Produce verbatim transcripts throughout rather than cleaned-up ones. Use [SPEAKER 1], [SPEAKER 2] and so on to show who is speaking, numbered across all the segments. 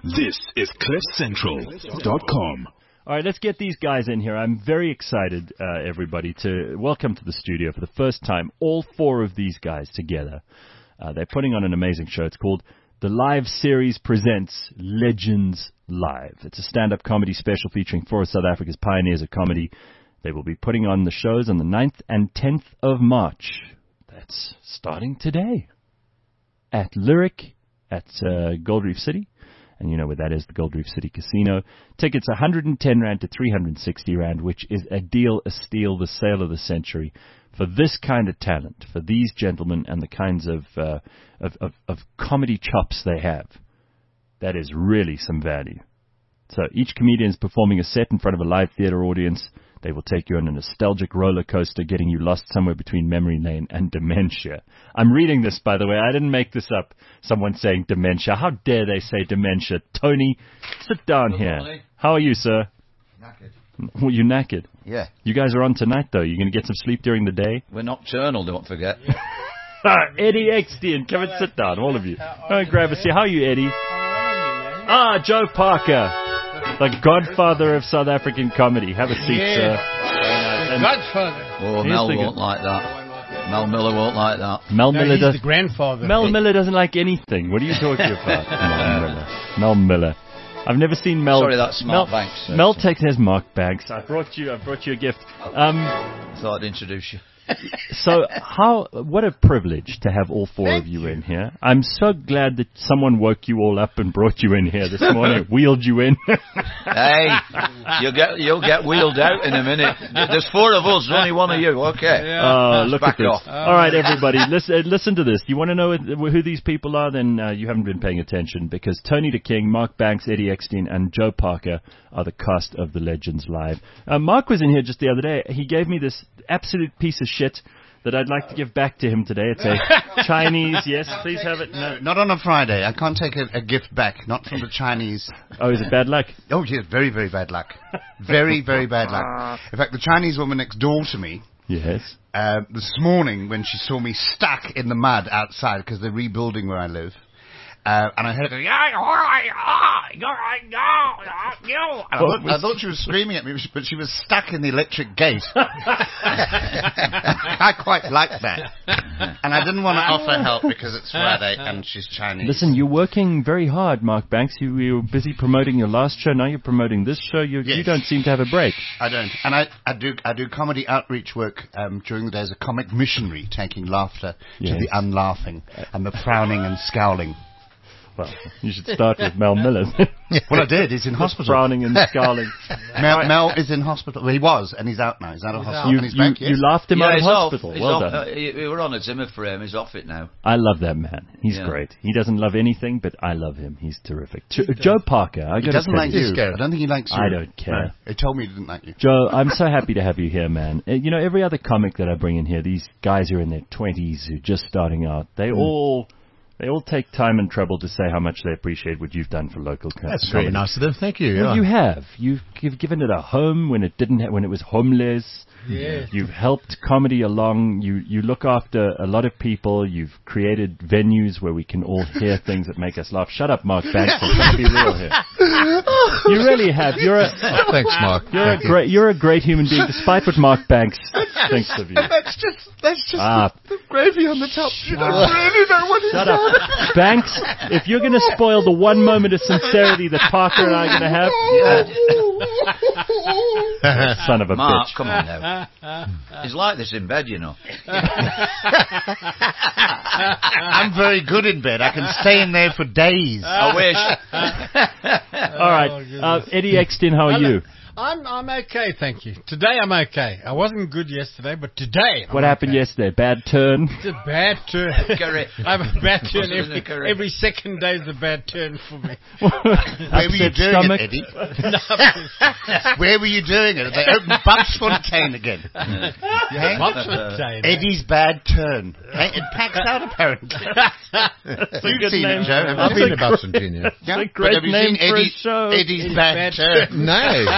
[SPEAKER 1] This is cliff central dot com.
[SPEAKER 2] All right, let's get these guys in here. I'm very excited, uh, everybody, to welcome to the studio for the first time all four of these guys together. Uh, they're putting on an amazing show. It's called The Live Series Presents Legends Live. It's a stand-up comedy special featuring four of South Africa's pioneers of comedy. They will be putting on the shows on the ninth and tenth of March. That's starting today at Lyric at uh, Gold Reef City. And you know where that is, the Gold Reef City Casino. Tickets one hundred ten rand to three hundred sixty rand, which is a deal, a steal, the sale of the century for this kind of talent, for these gentlemen and the kinds of, uh, of, of, of comedy chops they have. That is really some value. So each comedian is performing a set in front of a live theater audience. They will take you on a nostalgic roller coaster, getting you lost somewhere between memory lane and dementia. I'm reading this, by the way. I didn't make this up. Someone saying dementia. How dare they say dementia? Tony, sit down
[SPEAKER 3] Good
[SPEAKER 2] here.
[SPEAKER 3] morning.
[SPEAKER 2] How are you, sir?
[SPEAKER 3] Knackered.
[SPEAKER 2] Well, you're knackered.
[SPEAKER 3] Yeah.
[SPEAKER 2] You guys are on tonight, though. You're going to get some sleep during the day?
[SPEAKER 3] We're nocturnal, don't forget.
[SPEAKER 2] Eddie Eckstein, come and sit down, all of you. Go and grab a seat. How are you, Eddie? Ah, Joe Parker, the godfather of South African comedy. Have a seat,
[SPEAKER 4] Yeah.
[SPEAKER 2] sir. And
[SPEAKER 4] Godfather.
[SPEAKER 3] Oh,
[SPEAKER 2] Here's
[SPEAKER 3] Mel
[SPEAKER 2] the
[SPEAKER 3] won't
[SPEAKER 2] good-
[SPEAKER 3] like that. Mel Miller won't like that.
[SPEAKER 2] Mel
[SPEAKER 4] No,
[SPEAKER 2] Miller
[SPEAKER 4] he's
[SPEAKER 2] does.
[SPEAKER 4] the grandfather.
[SPEAKER 2] Mel Miller doesn't like anything. What are you talking about? Mel Miller. Mel Miller. I've never seen Mel.
[SPEAKER 3] Sorry, that's
[SPEAKER 2] Mel,
[SPEAKER 3] Mark Banks.
[SPEAKER 2] Mel takes his Mark Banks. I brought you. I brought you a gift. Um,
[SPEAKER 3] Thought I'd introduce you.
[SPEAKER 2] so how? What a privilege to have all four of you in here. I'm so glad that someone woke you all up and brought you in here this morning. Wheeled you in.
[SPEAKER 3] Hey, you'll get you'll get wheeled out in a minute. There's four of us, only one of you. Okay.
[SPEAKER 2] Oh, look
[SPEAKER 3] Back
[SPEAKER 2] at this.
[SPEAKER 3] off.
[SPEAKER 2] All right, everybody, listen, listen to this. You want to know who these people are? Then uh, you haven't been paying attention, because Tony the King, Mark Banks, Eddie Eckstein, and Joe Parker are the cast of the Legends Live. Uh, Mark was in here just the other day. He gave me this absolute piece of shit that I'd like to give back to him today. It's a Chinese, yes, please have it. No.
[SPEAKER 5] Not on a Friday. I can't take a, a gift back. Not from the Chinese.
[SPEAKER 2] Oh, is it bad luck?
[SPEAKER 5] Oh, yeah, very, very bad luck. Very, very bad luck. In fact, the Chinese woman next door to me,
[SPEAKER 2] Yes.
[SPEAKER 5] uh, this morning when she saw me stuck in the mud outside because they're rebuilding where I live, uh, and I heard her go, "Yeah, all right, ah, you're right, no, you." And I,
[SPEAKER 2] What
[SPEAKER 5] thought,
[SPEAKER 2] was-
[SPEAKER 5] I thought she was screaming at me, but she was stuck in the electric gate. I quite like that. And I didn't want to offer help because it's Friday and she's Chinese.
[SPEAKER 2] Listen, you're working very hard, Mark Banks. You, you were busy promoting your last show. Now you're promoting this show. You, you
[SPEAKER 5] Yes.
[SPEAKER 2] don't seem to have a break.
[SPEAKER 5] I don't. And I, I do I do comedy outreach work um, during the day as a comic missionary, taking laughter
[SPEAKER 2] Yes.
[SPEAKER 5] to the unlaughing and the frowning and scowling.
[SPEAKER 2] Well, you should start with Mel Miller.
[SPEAKER 5] Well, I did. He's in hospital.
[SPEAKER 2] Frowning and scowling.
[SPEAKER 5] Mel, Mel is in hospital. Well, he was, and he's out now. He's out of hospital,
[SPEAKER 2] You,
[SPEAKER 5] and he's
[SPEAKER 2] you,
[SPEAKER 5] back, yes?
[SPEAKER 2] you laughed him
[SPEAKER 3] yeah,
[SPEAKER 2] out of
[SPEAKER 3] he's
[SPEAKER 2] hospital.
[SPEAKER 3] off. He's
[SPEAKER 2] Well
[SPEAKER 3] off.
[SPEAKER 2] done.
[SPEAKER 3] Uh, he- we were on a Zimmer for him. He's off it now.
[SPEAKER 2] I love that man. He's
[SPEAKER 3] Yeah.
[SPEAKER 2] great. He doesn't love anything, but I love him. He's terrific. Jo- Joe Parker. I
[SPEAKER 5] He
[SPEAKER 2] gotta
[SPEAKER 5] doesn't
[SPEAKER 2] tell
[SPEAKER 5] like
[SPEAKER 2] you.
[SPEAKER 5] you. I don't think he likes you.
[SPEAKER 2] I don't care.
[SPEAKER 5] No. He told me he didn't like you.
[SPEAKER 2] Joe, I'm so happy to have you here, man. Uh, You know, every other comic that I bring in here, these guys who are in their twenties, who are just starting out, they
[SPEAKER 5] Hmm.
[SPEAKER 2] all they all take time and trouble to say how much they appreciate what you've done for local co-
[SPEAKER 4] That's
[SPEAKER 2] comedy.
[SPEAKER 4] very nice of them. Thank you.
[SPEAKER 2] Well,
[SPEAKER 4] yeah.
[SPEAKER 2] you have. You've, you've given it a home when it didn't. Ha- when it was homeless.
[SPEAKER 4] Yeah.
[SPEAKER 2] You've helped comedy along. You you look after a lot of people. You've created venues where we can all hear things that make us laugh. Shut up, Mark Banks. I'm trying to be real here. You really have. You're a
[SPEAKER 4] Thanks, Mark.
[SPEAKER 2] you're
[SPEAKER 4] Thank
[SPEAKER 2] a
[SPEAKER 4] you.
[SPEAKER 2] great you're a great human being, despite what Mark Banks thinks of you.
[SPEAKER 5] That's just, that's just
[SPEAKER 2] Ah.
[SPEAKER 5] the, the gravy on the top. You don't really know what
[SPEAKER 2] Shut up, Banks. If you're going to spoil the one moment of sincerity that Parker and I are going to have, son of a
[SPEAKER 3] Mark,
[SPEAKER 2] bitch.
[SPEAKER 3] come on now. He's like this in bed, you know.
[SPEAKER 5] I'm very good in bed. I can stay in there for days.
[SPEAKER 3] I wish.
[SPEAKER 2] All right, uh, Eddie Eckstein, how are
[SPEAKER 4] Hello.
[SPEAKER 2] you?
[SPEAKER 4] I'm I'm okay, thank you. Today I'm okay. I wasn't good yesterday, but today.
[SPEAKER 2] What
[SPEAKER 4] I'm
[SPEAKER 2] happened
[SPEAKER 4] okay.
[SPEAKER 2] yesterday? Bad turn.
[SPEAKER 4] It's a bad turn.
[SPEAKER 3] Correct.
[SPEAKER 4] I have a bad turn
[SPEAKER 3] Wasn't in
[SPEAKER 4] every,
[SPEAKER 3] the correct.
[SPEAKER 4] every second day is a bad turn for me.
[SPEAKER 5] Where were you
[SPEAKER 2] Upset
[SPEAKER 5] doing
[SPEAKER 2] stomach.
[SPEAKER 5] it, Eddie?
[SPEAKER 4] No,
[SPEAKER 5] Where were you doing it? They opened Bumsfontein again.
[SPEAKER 4] yeah, Bumsfontein.
[SPEAKER 5] Eddie's bad turn. Hey, it packs out apparently.
[SPEAKER 2] That's a
[SPEAKER 5] You've
[SPEAKER 2] good
[SPEAKER 5] seen
[SPEAKER 2] name.
[SPEAKER 5] it, Joe. haven't
[SPEAKER 4] I've
[SPEAKER 5] you?
[SPEAKER 4] been to Bumsfontein, yeah.
[SPEAKER 5] Yeah,
[SPEAKER 2] a
[SPEAKER 5] but
[SPEAKER 2] great
[SPEAKER 5] have you
[SPEAKER 2] name
[SPEAKER 5] seen
[SPEAKER 2] for a
[SPEAKER 5] Eddie's,
[SPEAKER 2] show.
[SPEAKER 5] Eddie's
[SPEAKER 4] Eddie's
[SPEAKER 5] bad,
[SPEAKER 4] bad
[SPEAKER 5] turn?
[SPEAKER 4] No.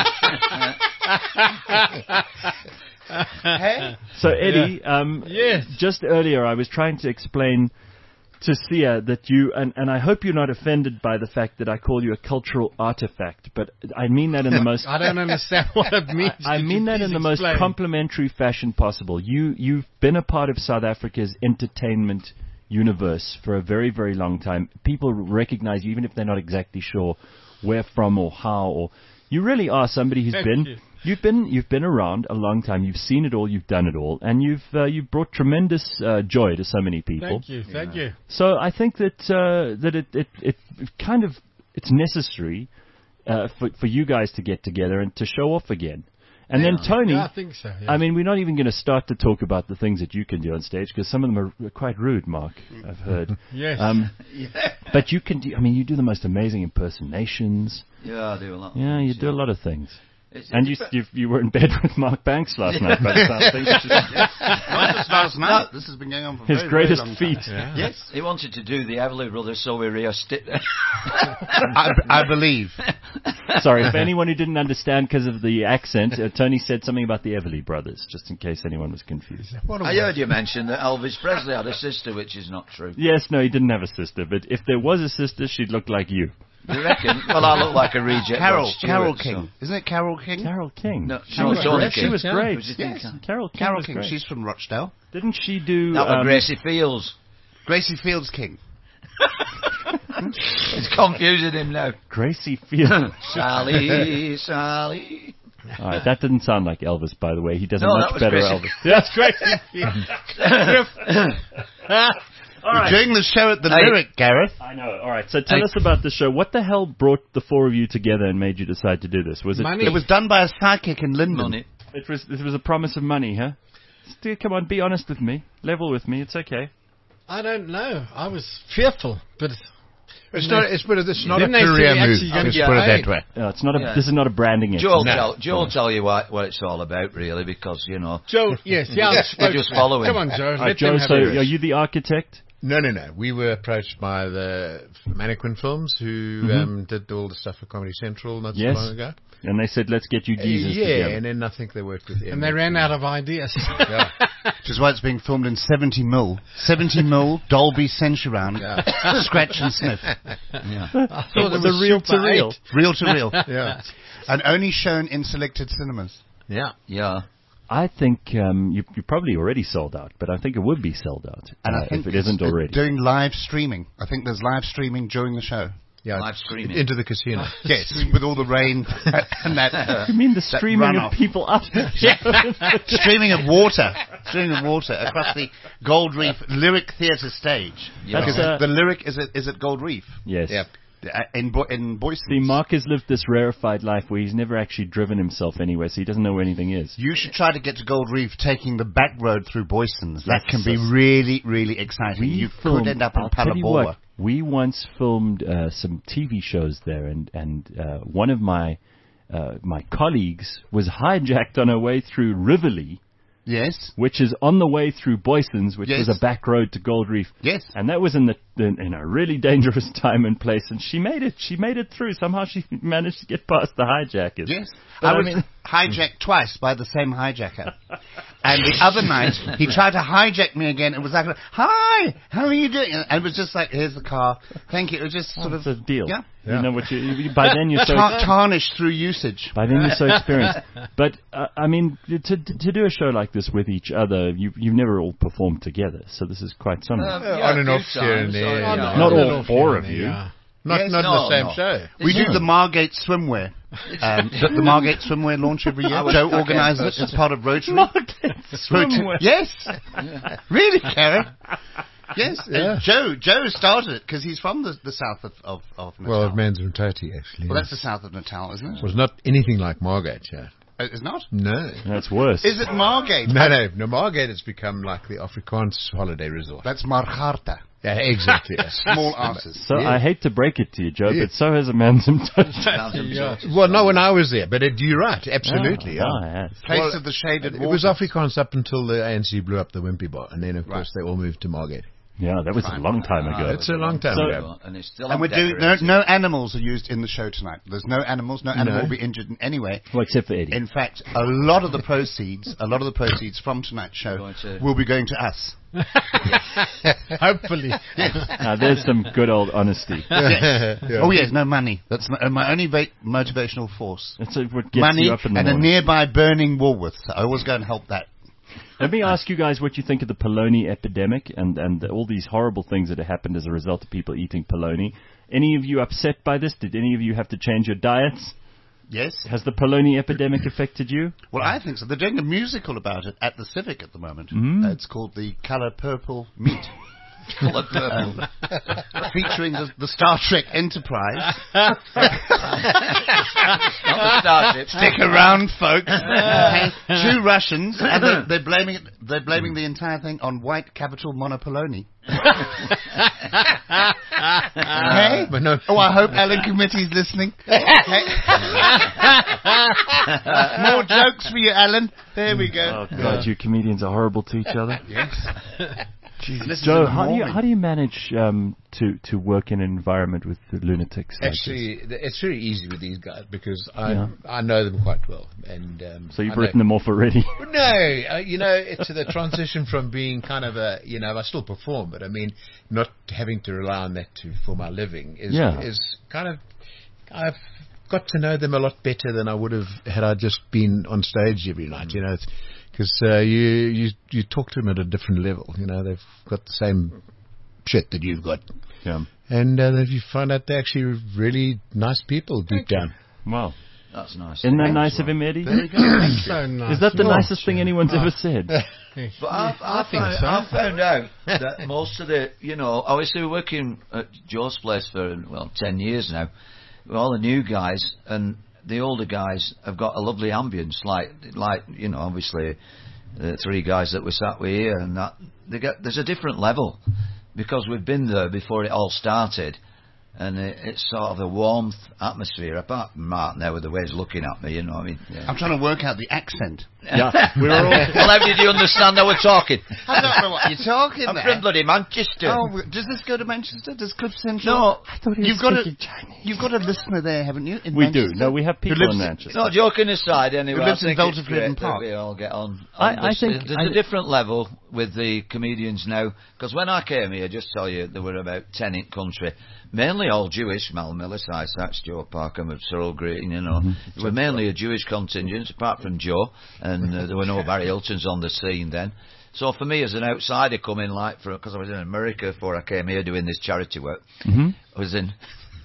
[SPEAKER 5] Hey?
[SPEAKER 2] So, Eddie, um,
[SPEAKER 4] Yes.
[SPEAKER 2] just earlier I was trying to explain to Sia that you, and, and I hope you're not offended by the fact that I call you a cultural artifact, but I mean that in the most...
[SPEAKER 4] I don't understand what it means.
[SPEAKER 2] I
[SPEAKER 4] Could
[SPEAKER 2] mean
[SPEAKER 4] you
[SPEAKER 2] that in
[SPEAKER 4] please
[SPEAKER 2] the most
[SPEAKER 4] explain?
[SPEAKER 2] complimentary fashion possible. You, you've been a part of South Africa's entertainment universe for a very, very long time. People recognize you even if they're not exactly sure where from or how, or you really are somebody who's
[SPEAKER 4] Thank
[SPEAKER 2] been...
[SPEAKER 4] you.
[SPEAKER 2] You've been you've been around a long time. You've seen it all. You've done it all, and you've uh, you've brought tremendous uh, joy to so many people.
[SPEAKER 4] Thank you, thank you.
[SPEAKER 2] So I think that uh, that it, it it kind of it's necessary uh, for for you guys to get together and to show off again. And then Tony,
[SPEAKER 4] Yeah, I think so. Yeah.
[SPEAKER 2] I mean, we're not even going to start to talk about the things that you can do on stage because some of them are quite rude, Mark. I've heard.
[SPEAKER 4] Yes.
[SPEAKER 2] Um, but you can do. I mean, you do the most amazing impersonations.
[SPEAKER 3] Yeah, I do a lot. of
[SPEAKER 2] Yeah, you
[SPEAKER 3] things,
[SPEAKER 2] do a lot of things.
[SPEAKER 3] It's-
[SPEAKER 2] And you,
[SPEAKER 3] it's-
[SPEAKER 2] you you were in bed with Mark Banks last night, by the sound of things. Which is
[SPEAKER 5] Not just last night. This has been going on for
[SPEAKER 2] his
[SPEAKER 5] very,
[SPEAKER 2] greatest
[SPEAKER 5] very long
[SPEAKER 2] feat.
[SPEAKER 5] time.
[SPEAKER 3] Yes, he wanted to do the Everly Brothers, so we rehearsed it.
[SPEAKER 5] I, I believe.
[SPEAKER 2] Sorry, for anyone who didn't understand because of the accent, uh, Tony said something about the Everly Brothers, just in case anyone was confused.
[SPEAKER 4] What a
[SPEAKER 3] I
[SPEAKER 4] word.
[SPEAKER 3] heard you mention that Elvis Presley had a sister, which is not true.
[SPEAKER 2] Yes, no, he didn't have a sister, but if there was a sister, she'd look like you.
[SPEAKER 3] You reckon? Well, I look like a reject.
[SPEAKER 5] Carol,
[SPEAKER 3] Rod Stewart,
[SPEAKER 5] Carol
[SPEAKER 3] so-
[SPEAKER 5] King. Isn't it Carol King?
[SPEAKER 2] Carol King.
[SPEAKER 3] No,
[SPEAKER 2] she
[SPEAKER 3] no,
[SPEAKER 2] was
[SPEAKER 3] Tony
[SPEAKER 2] great.
[SPEAKER 3] King.
[SPEAKER 2] She was
[SPEAKER 4] Yeah.
[SPEAKER 2] great.
[SPEAKER 3] Who do you think?
[SPEAKER 5] Yes.
[SPEAKER 2] Carol King
[SPEAKER 5] Carol
[SPEAKER 2] was
[SPEAKER 5] King.
[SPEAKER 2] great.
[SPEAKER 5] She's from Rochdale.
[SPEAKER 2] Didn't she do...
[SPEAKER 3] That was
[SPEAKER 2] um,
[SPEAKER 3] Gracie Fields.
[SPEAKER 5] Gracie Fields King.
[SPEAKER 3] It's confusing him now.
[SPEAKER 2] Gracie Fields.
[SPEAKER 3] Sally, Sally.
[SPEAKER 2] All right, that didn't sound like Elvis, by the way. He does
[SPEAKER 3] No,
[SPEAKER 2] a
[SPEAKER 3] that
[SPEAKER 2] much
[SPEAKER 3] was
[SPEAKER 2] better
[SPEAKER 3] Gracie.
[SPEAKER 2] Elvis. That's Gracie Fields.
[SPEAKER 5] We're doing the show at the
[SPEAKER 3] Hey.
[SPEAKER 5] Lyric, Gareth.
[SPEAKER 2] I know. All right, so tell
[SPEAKER 3] Hey.
[SPEAKER 2] us about the show. What the hell brought the four of you together and made you decide to do this? Was it
[SPEAKER 4] Money.
[SPEAKER 5] It was done by a psychic in Linden.
[SPEAKER 3] Money.
[SPEAKER 2] It was it was a promise of money, huh? Still, come on, be honest with me. Level with me. It's okay.
[SPEAKER 4] I don't know. I was fearful, but
[SPEAKER 6] It's not. It's, but it's not a
[SPEAKER 4] Didn't they say
[SPEAKER 6] career
[SPEAKER 4] we
[SPEAKER 6] move.
[SPEAKER 4] actually gonna
[SPEAKER 6] Let's
[SPEAKER 3] get
[SPEAKER 6] put it
[SPEAKER 3] paid?
[SPEAKER 6] that way.
[SPEAKER 2] Uh, it's not a.
[SPEAKER 3] Yeah.
[SPEAKER 2] This is not a branding issue.
[SPEAKER 3] Joe will
[SPEAKER 6] No.
[SPEAKER 3] tell, Joe will tell you what, what it's all about, really, because, you know,
[SPEAKER 4] Joe, yes, yeah,
[SPEAKER 3] Yes,
[SPEAKER 4] I'm
[SPEAKER 3] you just follow him.
[SPEAKER 4] Come on, Joe.
[SPEAKER 2] All right,
[SPEAKER 4] let
[SPEAKER 2] Joe.
[SPEAKER 4] them have
[SPEAKER 2] So,
[SPEAKER 4] it.
[SPEAKER 2] are you the architect?
[SPEAKER 6] No, no, no. We were approached by the Mannequin Films, who
[SPEAKER 2] Mhm.
[SPEAKER 6] um, did all the stuff for Comedy Central not
[SPEAKER 2] Yes.
[SPEAKER 6] so long ago.
[SPEAKER 2] And they said, "Let's get you
[SPEAKER 6] Uh,
[SPEAKER 2] geezers
[SPEAKER 6] yeah,
[SPEAKER 2] together."
[SPEAKER 6] and then I think they worked with.
[SPEAKER 4] And they ran out of ideas.
[SPEAKER 6] Yeah.
[SPEAKER 5] Which is why it's being filmed in seventy mil. seventy mil, Dolby Surround,
[SPEAKER 6] Yeah.
[SPEAKER 5] scratch and sniff.
[SPEAKER 3] yeah.
[SPEAKER 4] I thought
[SPEAKER 2] It was a reel to
[SPEAKER 4] Super
[SPEAKER 2] reel.
[SPEAKER 4] eight.
[SPEAKER 5] Real to real.
[SPEAKER 6] Yeah.
[SPEAKER 5] And only shown in selected cinemas.
[SPEAKER 6] Yeah.
[SPEAKER 3] Yeah.
[SPEAKER 2] I think um, you you probably already sold out, but I think it would be sold out
[SPEAKER 5] And
[SPEAKER 2] uh,
[SPEAKER 5] I think
[SPEAKER 2] if it isn't
[SPEAKER 5] it's
[SPEAKER 2] already.
[SPEAKER 5] doing live streaming. I think there's live streaming during the show.
[SPEAKER 6] Yeah.
[SPEAKER 3] Live screaming.
[SPEAKER 6] Into the casino.
[SPEAKER 5] Yes, with all the rain and that uh,
[SPEAKER 2] You mean the
[SPEAKER 5] that
[SPEAKER 2] streaming of
[SPEAKER 5] runoff.
[SPEAKER 2] people up?
[SPEAKER 5] streaming of water, streaming of water across the Gold Reef Lyric Theatre stage.
[SPEAKER 3] Yeah.
[SPEAKER 5] Because
[SPEAKER 2] That's, uh,
[SPEAKER 5] the Lyric is at, is at Gold Reef
[SPEAKER 2] Yes.
[SPEAKER 6] Yep.
[SPEAKER 5] uh, in Bo- in Boyson.
[SPEAKER 2] See, Mark has lived this rarefied life where he's never actually driven himself anywhere, so he doesn't know where anything is.
[SPEAKER 5] You should try to get to Gold Reef taking the back road through Boysons. That
[SPEAKER 2] Yes.
[SPEAKER 5] can be really, really exciting.
[SPEAKER 2] We
[SPEAKER 5] you
[SPEAKER 2] filmed,
[SPEAKER 5] could end up in
[SPEAKER 2] I'll tell you
[SPEAKER 5] Palabora.
[SPEAKER 2] what, we once filmed uh, some T V shows there, and and uh, one of my uh, my colleagues was hijacked on her way through Rivoli,
[SPEAKER 5] Yes,
[SPEAKER 2] which is on the way through Boysons, which
[SPEAKER 5] Yes.
[SPEAKER 2] was a back road to Gold Reef.
[SPEAKER 5] yes.
[SPEAKER 2] And that was in the in, in a really dangerous time and place, and she made it. She made it through. Somehow she managed to get past the hijackers.
[SPEAKER 5] Yes.
[SPEAKER 2] But
[SPEAKER 5] I
[SPEAKER 2] I
[SPEAKER 5] was
[SPEAKER 2] mean-
[SPEAKER 5] hijacked twice by the same hijacker. And the other night, he tried to hijack me again and was like, "Hi, how are you doing?" And it was just like, "Here's the car. Thank you." It was just sort
[SPEAKER 2] Oh,
[SPEAKER 5] of...
[SPEAKER 2] it's a deal.
[SPEAKER 5] Yeah.
[SPEAKER 2] You know what you, you by then you're so
[SPEAKER 5] Tar- tarnished through usage.
[SPEAKER 2] by then you're so experienced. But uh, I mean, to to do a show like this with each other, you you've never all performed together, so this is quite something.
[SPEAKER 3] Um,
[SPEAKER 6] Uh,
[SPEAKER 3] yeah,
[SPEAKER 6] on and
[SPEAKER 3] a
[SPEAKER 6] off
[SPEAKER 3] few
[SPEAKER 6] here and
[SPEAKER 3] times,
[SPEAKER 6] there,
[SPEAKER 3] uh,
[SPEAKER 6] you
[SPEAKER 3] yeah.
[SPEAKER 6] know.
[SPEAKER 2] Not
[SPEAKER 6] no,
[SPEAKER 2] all
[SPEAKER 6] no,
[SPEAKER 2] four of
[SPEAKER 4] yeah,
[SPEAKER 2] you.
[SPEAKER 4] yeah.
[SPEAKER 6] Not,
[SPEAKER 3] Yes,
[SPEAKER 6] not
[SPEAKER 3] no,
[SPEAKER 6] the same
[SPEAKER 3] no.
[SPEAKER 6] show.
[SPEAKER 5] We
[SPEAKER 2] No.
[SPEAKER 5] do the Margate Swimwear. Um, the, the Margate Swimwear launch every year.
[SPEAKER 3] I was
[SPEAKER 5] Joe
[SPEAKER 3] stuck
[SPEAKER 5] organises
[SPEAKER 3] in
[SPEAKER 5] it. It's part of Rotary.
[SPEAKER 2] Market
[SPEAKER 5] Rotary-
[SPEAKER 2] swimwear.
[SPEAKER 5] Yes. Really, Karen? Yes. Uh, Joe Joe started it because he's from the, the south of, of, of Natal.
[SPEAKER 6] Well, Mansumtati, actually.
[SPEAKER 5] Well, that's the south of Natal, isn't it?
[SPEAKER 6] It was not anything like Margate, yeah.
[SPEAKER 5] Uh, It's not?
[SPEAKER 6] No.
[SPEAKER 2] That's worse.
[SPEAKER 5] Is it Margate?
[SPEAKER 6] No, no. No, Margate has become like the Afrikaans holiday resort.
[SPEAKER 5] That's Margarta.
[SPEAKER 6] Yeah, exactly. yeah.
[SPEAKER 5] Small asses.
[SPEAKER 2] So
[SPEAKER 6] Yeah.
[SPEAKER 2] I hate to break it to you, Joe,
[SPEAKER 6] Yeah.
[SPEAKER 2] but so has a man some touch.
[SPEAKER 4] Yeah.
[SPEAKER 6] Well, not when I was there, but it, you're right. Absolutely, yeah.
[SPEAKER 2] Oh, yes.
[SPEAKER 5] Place
[SPEAKER 6] Well,
[SPEAKER 5] of the shaded
[SPEAKER 6] It
[SPEAKER 5] water.
[SPEAKER 6] was Afrikaans up until the A N C blew up the Wimpy Bar, and then, of course, they all moved to Margate.
[SPEAKER 2] Yeah, that was a long time ago.
[SPEAKER 6] That's a long time
[SPEAKER 2] So-
[SPEAKER 6] ago.
[SPEAKER 3] And it's still
[SPEAKER 5] And we're doing no,
[SPEAKER 3] decorated.
[SPEAKER 5] no animals are used in the show tonight. There's no animals. No animal
[SPEAKER 6] No.
[SPEAKER 5] will be injured in any way.
[SPEAKER 2] Well, except for Eddie.
[SPEAKER 5] In fact, a lot of the proceeds, a lot of the proceeds from tonight's show
[SPEAKER 3] Going to-
[SPEAKER 5] will be going to us.
[SPEAKER 4] Hopefully.
[SPEAKER 2] Now, there's some good old honesty.
[SPEAKER 5] Yes. Oh yes, no money. That's my, uh, my only va- motivational force.
[SPEAKER 2] That's what gets
[SPEAKER 5] Money
[SPEAKER 2] you up in the
[SPEAKER 5] and a
[SPEAKER 2] morning.
[SPEAKER 5] nearby burning Woolworths. I always go and help that.
[SPEAKER 2] Let me ask you guys what you think of the polony epidemic and, and all these horrible things that have happened as a result of people eating polony. Any of you upset by this? Did any of you have to change your diets?
[SPEAKER 5] Yes.
[SPEAKER 2] Has the polony epidemic affected you?
[SPEAKER 5] Well, I think so. They're doing a musical about it at the Civic at the moment.
[SPEAKER 2] Mm.
[SPEAKER 5] Uh, it's called The Colour Purple Meat.
[SPEAKER 3] Colour purple.
[SPEAKER 5] Um, featuring the, the Star Trek Enterprise.
[SPEAKER 3] Not the Starship.
[SPEAKER 5] Stick around, folks. Okay. Two Russians, and they're, they're blaming it, they're blaming the entire thing on white capital monopoloni. Hey?
[SPEAKER 6] But no,
[SPEAKER 5] Oh, I hope Alan Committee's listening. Hey. More jokes for you, Alan. There we go.
[SPEAKER 2] Oh, God, you comedians are horrible to each other.
[SPEAKER 5] Yes. Jesus.
[SPEAKER 2] Joe, how do you how do you manage um, to to work in an environment with the lunatics? Like
[SPEAKER 6] actually, th- it's very easy with these guys because I
[SPEAKER 2] Yeah.
[SPEAKER 6] I know them quite well, and um,
[SPEAKER 2] this? So you've
[SPEAKER 6] I know-
[SPEAKER 2] written them off already.
[SPEAKER 6] No, uh, you know, it's the transition from being kind of a, you know, I still perform, but I mean, not having to rely on that to for my living is
[SPEAKER 2] Yeah.
[SPEAKER 6] is kind of, I've got to know them a lot better than I would have had I just been on stage every night, you know, because uh, you you you talk to them at a different level, you know, they've got the same shit that you've got,
[SPEAKER 2] Yeah.
[SPEAKER 6] and uh, you find out they're actually really nice people deep down.
[SPEAKER 2] Wow.
[SPEAKER 3] That's nice.
[SPEAKER 2] Isn't that nice of him, Eddie?
[SPEAKER 5] There you go.
[SPEAKER 4] So nice.
[SPEAKER 2] Is that the
[SPEAKER 4] Oh,
[SPEAKER 2] nicest thing anyone's ever said?
[SPEAKER 3] But I, I,
[SPEAKER 4] think
[SPEAKER 3] found,
[SPEAKER 4] so.
[SPEAKER 3] I found out that most of the, you know, obviously we're working at Joe's place for, well, ten years now, with all the new guys, and the older guys have got a lovely ambience, like, like you know, obviously the three guys that we sat with here, and that, they get, there's a different level, because we've been there before it all started. And it, it's sort of a warmth atmosphere. Apart from Mark now with the way he's looking at me, you know what I mean? Yeah.
[SPEAKER 5] I'm trying to work out the accent.
[SPEAKER 2] Yeah. We were all.
[SPEAKER 3] Well, how did you understand how we're talking?
[SPEAKER 5] I don't know what you're talking
[SPEAKER 3] I'm
[SPEAKER 5] there.
[SPEAKER 3] from bloody Manchester.
[SPEAKER 5] Oh, w- does this go to Manchester? Does Cliff Central?
[SPEAKER 3] No.
[SPEAKER 2] I thought he was
[SPEAKER 5] You've got a
[SPEAKER 2] speaking Chinese.
[SPEAKER 5] you've got a listener there, haven't you? In
[SPEAKER 2] We
[SPEAKER 5] Manchester?
[SPEAKER 2] do. No, we have
[SPEAKER 5] Who
[SPEAKER 2] people
[SPEAKER 5] lives
[SPEAKER 2] in
[SPEAKER 5] in-
[SPEAKER 2] Manchester.
[SPEAKER 3] No, joking aside, anyway,
[SPEAKER 5] Who lives
[SPEAKER 3] I
[SPEAKER 5] in
[SPEAKER 3] think it's
[SPEAKER 5] Velta Flitton
[SPEAKER 3] great
[SPEAKER 5] Park.
[SPEAKER 3] that we all get on.
[SPEAKER 2] I-
[SPEAKER 3] on
[SPEAKER 2] I
[SPEAKER 3] this.
[SPEAKER 2] think-
[SPEAKER 3] There's
[SPEAKER 2] I-
[SPEAKER 3] a different level with the comedians now, because when I came here, just tell you, there were about ten in country, mainly all Jewish. Mal Millicite, that's Joe Parker with Cyril Green, you know. They were mainly a Jewish contingent, apart from Joe, and uh, there were no Barry Hiltons on the scene then. So for me, as an outsider coming, like, for because I was in America before I came here doing this charity work,
[SPEAKER 2] Mm-hmm.
[SPEAKER 3] I was in...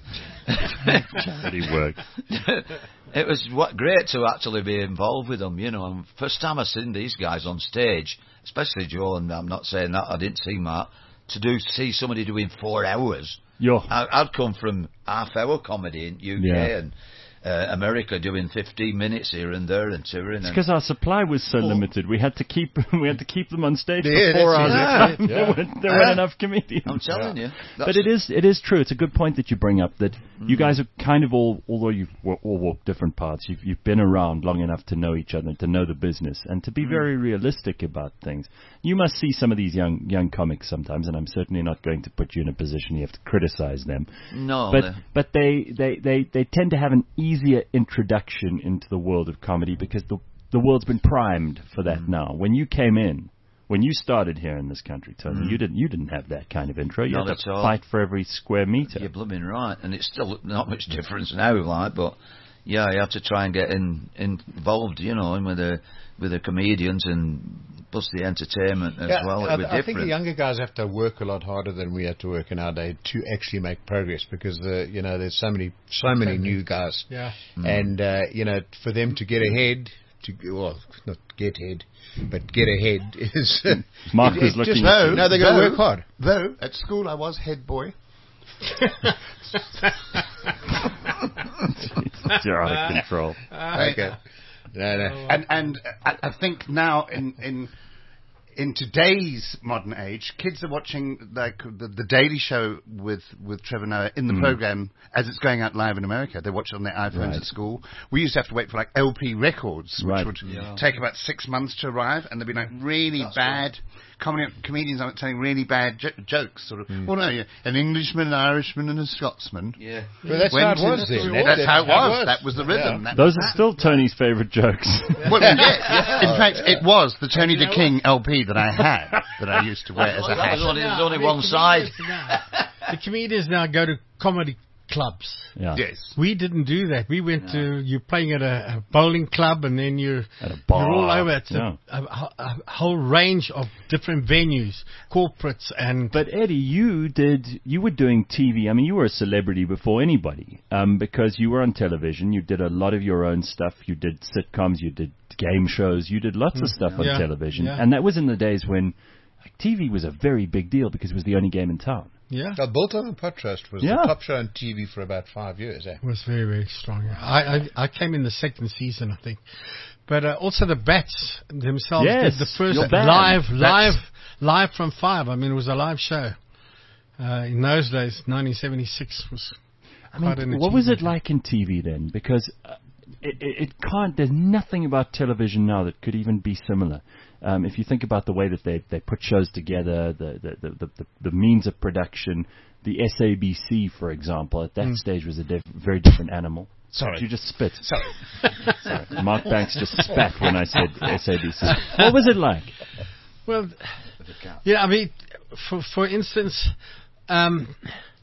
[SPEAKER 2] Charity work.
[SPEAKER 3] It was what, great to actually be involved with them, you know. And first time I seen these guys on stage, especially Joe, and I'm not saying that, I didn't see Mark, to do see somebody doing four hours.
[SPEAKER 2] Yo.
[SPEAKER 3] I, I'd come from half-hour comedy in U K
[SPEAKER 2] Yeah.
[SPEAKER 3] and uh, America doing fifteen minutes here and there and touring.
[SPEAKER 2] It's
[SPEAKER 3] And
[SPEAKER 2] because our supply was so limited. We had to keep we had to keep them on stage
[SPEAKER 6] Yeah,
[SPEAKER 2] for four
[SPEAKER 6] that's
[SPEAKER 2] hours
[SPEAKER 6] it.
[SPEAKER 2] at a time.
[SPEAKER 6] Yeah.
[SPEAKER 2] There weren't, there weren't enough comedians.
[SPEAKER 3] I'm telling you.
[SPEAKER 2] But
[SPEAKER 3] that's-
[SPEAKER 2] it is it is true. It's a good point that you bring up that you guys are kind of all, although you've wa- all walked different paths, you've you've been around long enough to know each other and to know the business and to be very realistic about things. You must see some of these young young comics sometimes, and I'm certainly not going to put you in a position you have to criticize them.
[SPEAKER 3] No,
[SPEAKER 2] But
[SPEAKER 3] the-
[SPEAKER 2] but they, they, they, they tend to have an easier introduction into the world of comedy because the the world's been primed for that now. When you came in, when you started here in this country, Tony, you didn't you didn't have that kind of intro. You
[SPEAKER 3] Not
[SPEAKER 2] had to
[SPEAKER 3] at all.
[SPEAKER 2] fight for every square meter.
[SPEAKER 3] You're blooming right, and it's still not much difference now, like, but yeah, you have to try and get in, involved, you know, with the with the comedians and plus the entertainment as
[SPEAKER 6] Yeah,
[SPEAKER 3] well.
[SPEAKER 6] I,
[SPEAKER 3] It was
[SPEAKER 6] I think
[SPEAKER 3] different.
[SPEAKER 6] the younger guys have to work a lot harder than we had to work in our day to actually make progress because the you know there's so many so many new guys,
[SPEAKER 4] Yeah.
[SPEAKER 6] and uh, you know for them to get ahead, to well not get ahead, but get ahead is
[SPEAKER 2] Mark
[SPEAKER 6] it-
[SPEAKER 2] was
[SPEAKER 6] it
[SPEAKER 2] looking
[SPEAKER 6] just-
[SPEAKER 2] at you.
[SPEAKER 6] No, they got to
[SPEAKER 5] Though-
[SPEAKER 6] work hard.
[SPEAKER 5] Though at school I was head boy.
[SPEAKER 2] You're out of control.
[SPEAKER 6] Okay. No, no.
[SPEAKER 5] And and I, I think now in in in today's modern age, kids are watching like the, the Daily Show with with Trevor Noah in the program as it's going out live in America. They watch it on their iPhones
[SPEAKER 2] Right.
[SPEAKER 5] at school. We used to have to wait for like L P records, which
[SPEAKER 2] Right.
[SPEAKER 5] would take about six months to arrive, and there'd be like really bad. Comedy, comedians aren't telling really bad jo- jokes, sort of. Well, no, yeah, an Englishman, an Irishman, and a Scotsman.
[SPEAKER 3] Yeah.
[SPEAKER 6] Well, that's
[SPEAKER 5] went
[SPEAKER 6] how it
[SPEAKER 5] to-
[SPEAKER 6] was then.
[SPEAKER 5] That's,
[SPEAKER 6] That's
[SPEAKER 5] how it
[SPEAKER 6] how it
[SPEAKER 5] was.
[SPEAKER 6] was.
[SPEAKER 5] That was the rhythm. That
[SPEAKER 2] Those are still Tony's favorite jokes.
[SPEAKER 5] well, yeah, in fact, it was the Tony the King L P beanie that I had that I used to wear as a
[SPEAKER 3] That
[SPEAKER 5] hat.
[SPEAKER 3] was only, there's only
[SPEAKER 4] The
[SPEAKER 3] one side.
[SPEAKER 4] comedians now- The comedians now go to comedy clubs.
[SPEAKER 2] Yeah.
[SPEAKER 5] Yes.
[SPEAKER 4] We didn't do that. We went to, you're playing at a, a bowling club and then you're,
[SPEAKER 2] At a bar.
[SPEAKER 4] you're all over. It's
[SPEAKER 2] Yeah.
[SPEAKER 4] a, a, a whole range of different venues, corporates and...
[SPEAKER 2] But Eddie, you did. You were doing T V. I mean, you were a celebrity before anybody, um, because you were on television. You did a lot of your own stuff. You did sitcoms. You did game shows. You did lots of stuff on
[SPEAKER 4] Yeah.
[SPEAKER 2] television,
[SPEAKER 4] Yeah.
[SPEAKER 2] and that was in the days when like, T V was a very big deal because it was the only game in town.
[SPEAKER 4] yeah.
[SPEAKER 6] Now, Biltong and Pottrust was
[SPEAKER 2] Yeah.
[SPEAKER 6] the top show on T V for about five years. Eh?
[SPEAKER 4] Was very, very strong. I, I, I came in the second season, I think. But uh, also the Bats themselves
[SPEAKER 2] Yes,
[SPEAKER 4] did the first
[SPEAKER 2] your band.
[SPEAKER 4] live,
[SPEAKER 2] Bats.
[SPEAKER 4] live, live from five. I mean, it was a live show. Uh, in those days, nineteen seventy-six was
[SPEAKER 2] I mean,
[SPEAKER 4] quite an
[SPEAKER 2] what was it
[SPEAKER 4] achievement.
[SPEAKER 2] like in T V then? Because uh, it, it, it can't. There's nothing about television now that could even be similar. Um, if you think about the way that they they put shows together, the the the, the, the, the means of production, the S A B C, for example, at that
[SPEAKER 4] Mm.
[SPEAKER 2] stage was a diff- very different animal.
[SPEAKER 5] Sorry.
[SPEAKER 2] Did you just spit?
[SPEAKER 5] Sorry.
[SPEAKER 2] Sorry. Mark Banks just spat when I said S A B C. What was it like?
[SPEAKER 4] Well, yeah, I mean, for for instance, um,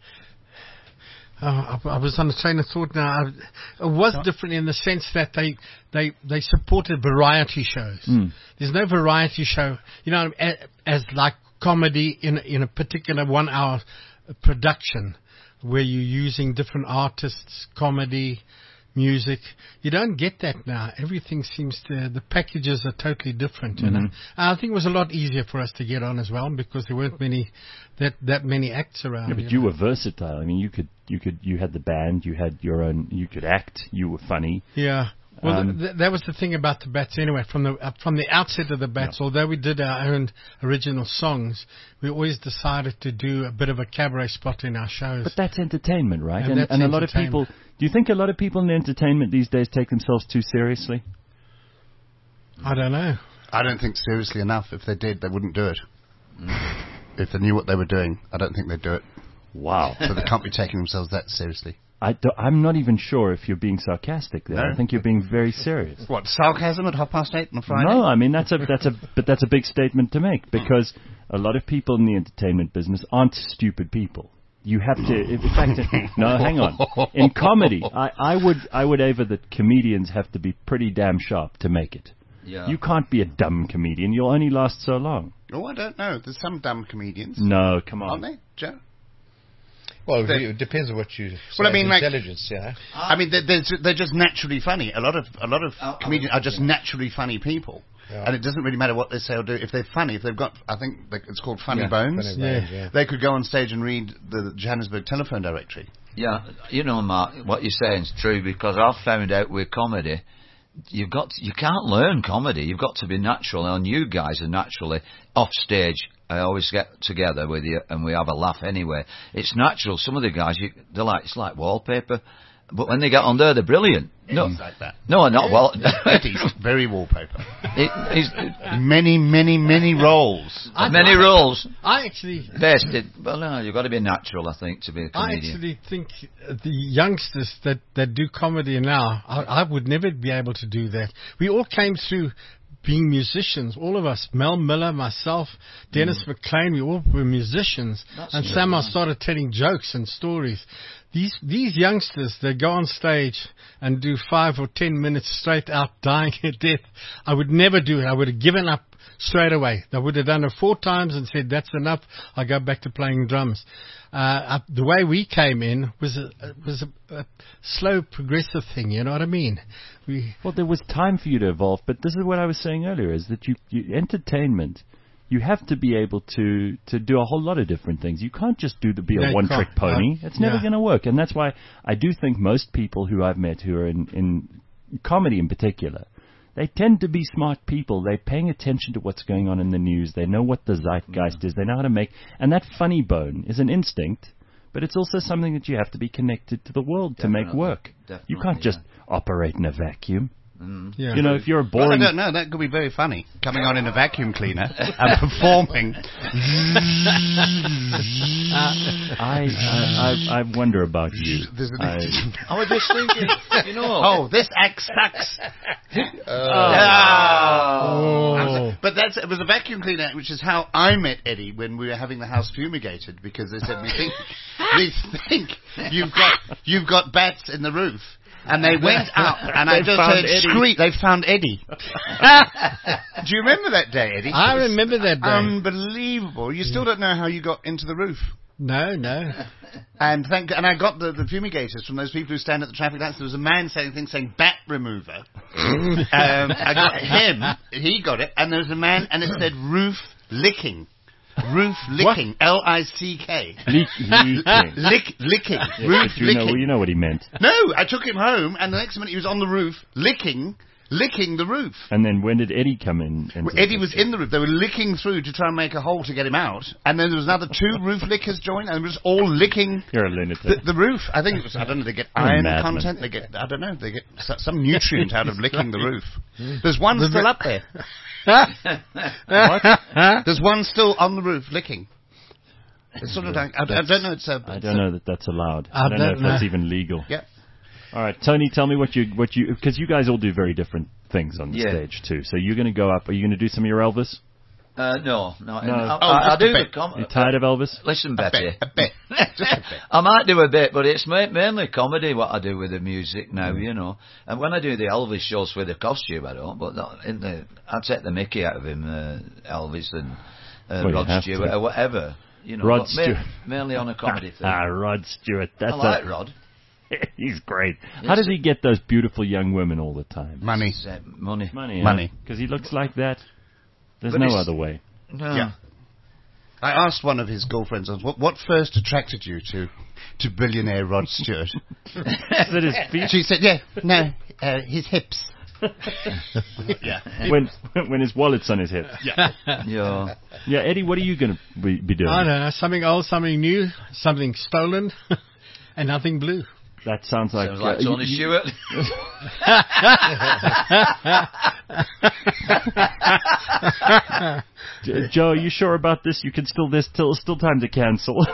[SPEAKER 4] oh, I, I was on the train of thought now. I, it was different in the sense that they they they supported variety shows.
[SPEAKER 2] Mm.
[SPEAKER 4] There's no variety show, you know, as, as like comedy in in a particular one hour production where you're using different artists, comedy, music. You don't get that now. Everything seems to, the packages are totally different, you know. And I think it was a lot easier for us to get on as well because there weren't many, that, that many acts around.
[SPEAKER 2] Yeah, but
[SPEAKER 4] you
[SPEAKER 2] you
[SPEAKER 4] know.
[SPEAKER 2] were versatile. I mean, you could you could you had the band, you had your own, you could act, you were funny.
[SPEAKER 4] Yeah. Well,
[SPEAKER 2] Um,
[SPEAKER 4] th- th- that was the thing about the Bats anyway. From the uh, from the outset of the Bats,
[SPEAKER 2] Yeah.
[SPEAKER 4] although we did our own original songs, we always decided to do a bit of a cabaret spot in our shows.
[SPEAKER 2] But that's entertainment, right?
[SPEAKER 4] And
[SPEAKER 2] And,
[SPEAKER 4] that's
[SPEAKER 2] and a lot of people.
[SPEAKER 4] entertainment.
[SPEAKER 2] Do you think a lot of people in entertainment these days take themselves too seriously?
[SPEAKER 4] I don't know.
[SPEAKER 5] I don't think seriously enough. If they did, they wouldn't do it. If they knew what they were doing, I don't think they'd do it.
[SPEAKER 2] Wow.
[SPEAKER 5] So they can't be taking themselves that seriously.
[SPEAKER 2] I do, I'm not even sure if you're being sarcastic there.
[SPEAKER 5] No.
[SPEAKER 2] I think you're being very serious.
[SPEAKER 5] What, sarcasm at half past eight on a Friday?
[SPEAKER 2] No, I mean that's a that's a but that's a big statement to make because a lot of people in the entertainment business aren't stupid people. You have to, in fact, no, hang on. In comedy, I, I would I would aver that comedians have to be pretty damn sharp to make it.
[SPEAKER 3] Yeah.
[SPEAKER 2] You can't be a dumb comedian. You'll only last so long.
[SPEAKER 5] Oh, I don't know. There's some dumb comedians.
[SPEAKER 2] No, come
[SPEAKER 5] Aren't
[SPEAKER 2] on.
[SPEAKER 5] they, Joe?
[SPEAKER 6] Well,
[SPEAKER 5] They-
[SPEAKER 6] it depends on what you say.
[SPEAKER 5] Well, I mean, like-
[SPEAKER 6] intelligence, yeah.
[SPEAKER 5] I mean, they're, they're, ju- they're just naturally funny. A lot of a lot of
[SPEAKER 3] Oh,
[SPEAKER 5] comedians
[SPEAKER 3] oh,
[SPEAKER 5] are just
[SPEAKER 3] yeah.
[SPEAKER 5] naturally funny people,
[SPEAKER 6] Yeah.
[SPEAKER 5] and it doesn't really matter what they say or do. If they're funny, if they've got, I think they- it's called funny
[SPEAKER 3] Yeah,
[SPEAKER 5] bones.
[SPEAKER 6] Funny
[SPEAKER 4] Yeah.
[SPEAKER 6] bones, yeah.
[SPEAKER 5] They could go on stage and read the Johannesburg telephone directory.
[SPEAKER 3] Yeah, you know, Mark, what you're saying is true because I've found out with comedy, you've got to, you can't learn comedy. You've got to be natural, and you guys are naturally off stage. I always get together with you, and we have a laugh anyway. It's natural. Some of the guys, you, they're like it's like wallpaper, but when they get on there, they're brilliant. No,
[SPEAKER 5] Things like that.
[SPEAKER 3] no, not well.
[SPEAKER 5] Eddie's very wallpaper.
[SPEAKER 3] It, he's,
[SPEAKER 5] Many, many, many roles.
[SPEAKER 4] I-
[SPEAKER 3] many
[SPEAKER 4] I-
[SPEAKER 3] roles.
[SPEAKER 4] I actually,
[SPEAKER 3] Best, it, well, no, you've got to be natural, I think, to be a
[SPEAKER 4] I
[SPEAKER 3] comedian.
[SPEAKER 4] actually think uh, the youngsters that, that do comedy now, I, I would never be able to do that. We all came through being musicians, all of us. Mel Miller, myself, Dennis McLean, we all were musicians.
[SPEAKER 3] That's
[SPEAKER 4] and
[SPEAKER 3] true,
[SPEAKER 4] somehow
[SPEAKER 3] yeah.
[SPEAKER 4] started telling jokes and stories. These these youngsters, they go on stage and do five or ten minutes straight out dying at death. I would never do it. I would have given up straight away. I would have done it four times and said, that's enough. I'll go back to playing drums. Uh, uh, the way we came in was a, was a, a slow, progressive thing. You know what I mean? We
[SPEAKER 2] Well, there was time for you to evolve, but this is what I was saying earlier: is that you, you entertainment. You have to be able to, to do a whole lot of different things. You can't just do the be
[SPEAKER 4] Yeah,
[SPEAKER 2] a
[SPEAKER 4] you
[SPEAKER 2] one-trick
[SPEAKER 4] can't.
[SPEAKER 2] pony.
[SPEAKER 4] Uh,
[SPEAKER 2] it's never
[SPEAKER 4] yeah.
[SPEAKER 2] going to work. And that's why I do think most people who I've met who are in, in comedy in particular, they tend to be smart people. They're paying attention to what's going on in the news. They know what the zeitgeist is. They know how to make... And that funny bone is an instinct, but it's also something that you have to be connected to the world to make
[SPEAKER 3] Definitely.
[SPEAKER 2] work.
[SPEAKER 3] Definitely,
[SPEAKER 2] You can't just
[SPEAKER 3] yeah.
[SPEAKER 2] operate in a vacuum.
[SPEAKER 3] Mm.
[SPEAKER 4] Yeah.
[SPEAKER 2] You know, if you're a
[SPEAKER 5] Well, I
[SPEAKER 2] boring...
[SPEAKER 5] don't know. That could be very funny. Coming on in a vacuum cleaner and performing.
[SPEAKER 2] I, I, I, I wonder about you.
[SPEAKER 5] There's an-
[SPEAKER 2] I,
[SPEAKER 3] I was just thinking, you know.
[SPEAKER 5] Oh, this act sucks.
[SPEAKER 4] Oh.
[SPEAKER 5] But that's it was a vacuum cleaner, which is how I met Eddie when we were having the house fumigated, because they said we think we think you've got you've got bats in the roof. And they went out, and I
[SPEAKER 2] They
[SPEAKER 5] just
[SPEAKER 2] found
[SPEAKER 5] heard
[SPEAKER 2] Eddie.
[SPEAKER 5] screech. They found Eddie. Do you remember that day, Eddie?
[SPEAKER 4] I remember that day.
[SPEAKER 5] Unbelievable. You still don't know how you got into the roof.
[SPEAKER 4] No, no.
[SPEAKER 5] And thank, and I got the, the fumigators from those people who stand at the traffic lights. There was a man saying things saying bat remover. um, I got him. He got it. And there was a man, and it said roof licking. Roof licking. L I C K.
[SPEAKER 2] leak, leaking.
[SPEAKER 5] Lick, licking.
[SPEAKER 2] Yeah,
[SPEAKER 5] Roof
[SPEAKER 2] but you
[SPEAKER 5] licking.
[SPEAKER 2] know, you know what he meant.
[SPEAKER 5] No, I took him home, and the next minute he was on the roof, licking, licking the roof.
[SPEAKER 2] And then when did Eddie come in? into
[SPEAKER 5] Well,
[SPEAKER 2] the
[SPEAKER 5] Eddie was
[SPEAKER 2] picture?
[SPEAKER 5] in the roof. They were licking through to try and make a hole to get him out. And then there was another two roof lickers joined, and it was all licking
[SPEAKER 2] You're a
[SPEAKER 5] the,
[SPEAKER 2] lunatic.
[SPEAKER 5] the roof. I think it was, I don't know, they get
[SPEAKER 2] You're a
[SPEAKER 5] iron
[SPEAKER 2] madman.
[SPEAKER 5] content, they get, I don't know, they get so- some nutrient out of licking the roof. There's one still up there.
[SPEAKER 2] What?
[SPEAKER 5] There's one still on the roof licking. It's sort of like, I, I don't know, it's a...
[SPEAKER 2] I don't know that that's allowed.
[SPEAKER 4] I
[SPEAKER 2] I don't know
[SPEAKER 4] don't
[SPEAKER 2] if that's
[SPEAKER 4] know.
[SPEAKER 2] even legal.
[SPEAKER 5] Yeah.
[SPEAKER 2] All right, Tony, tell me what you what you because you guys all do very different things on the
[SPEAKER 3] Yeah.
[SPEAKER 2] stage too. So you're going to go up. Are you going to do some of your Elvis?
[SPEAKER 3] Uh, no, no.
[SPEAKER 2] No.
[SPEAKER 3] I,
[SPEAKER 5] Oh,
[SPEAKER 3] I, I
[SPEAKER 5] just a
[SPEAKER 3] do the
[SPEAKER 5] bit.
[SPEAKER 3] com-
[SPEAKER 2] You tired of Elvis?
[SPEAKER 3] Listen,
[SPEAKER 5] A
[SPEAKER 3] Betty.
[SPEAKER 5] bit, a bit. Just a bit.
[SPEAKER 3] I might do a bit, but it's ma- mainly comedy what I do with the music now,
[SPEAKER 2] Mm.
[SPEAKER 3] you know. And when I do the Elvis shows with the costume, I don't. But not in the, I take the Mickey out of him, uh, Elvis and uh,
[SPEAKER 2] Well, you
[SPEAKER 3] Rod
[SPEAKER 2] have
[SPEAKER 3] Stewart
[SPEAKER 2] to.
[SPEAKER 3] or whatever. You know,
[SPEAKER 2] Rod
[SPEAKER 3] but ma-
[SPEAKER 2] Stewart.
[SPEAKER 3] mainly on a comedy thing.
[SPEAKER 2] Ah, Rod Stewart. That's
[SPEAKER 3] I like
[SPEAKER 2] a,
[SPEAKER 3] Rod.
[SPEAKER 2] He's great. How does he get those beautiful young women all the time?
[SPEAKER 5] Money.
[SPEAKER 3] It's, uh, money.
[SPEAKER 2] Money.
[SPEAKER 5] Money.
[SPEAKER 2] Because he looks like that. There's
[SPEAKER 3] But
[SPEAKER 2] no
[SPEAKER 3] it's-
[SPEAKER 2] other way.
[SPEAKER 3] No.
[SPEAKER 5] Yeah. I asked one of his girlfriends, what, what first attracted you to, to billionaire Rod Stewart?
[SPEAKER 2] Is it his feet?
[SPEAKER 5] She said, yeah, no, uh, his hips. yeah.
[SPEAKER 2] when when his wallet's on his hip.
[SPEAKER 5] Yeah.
[SPEAKER 3] Yeah.
[SPEAKER 2] Yeah, Eddie, what are you going to be, be doing?
[SPEAKER 4] I don't know. Something old, something new, something stolen, and nothing blue.
[SPEAKER 2] That sounds like
[SPEAKER 3] Sounds like
[SPEAKER 2] uh,
[SPEAKER 3] Tony
[SPEAKER 2] you-
[SPEAKER 3] Stewart.
[SPEAKER 2] J- Joe, are you sure about this? You can still there's still still time to cancel.
[SPEAKER 6] No,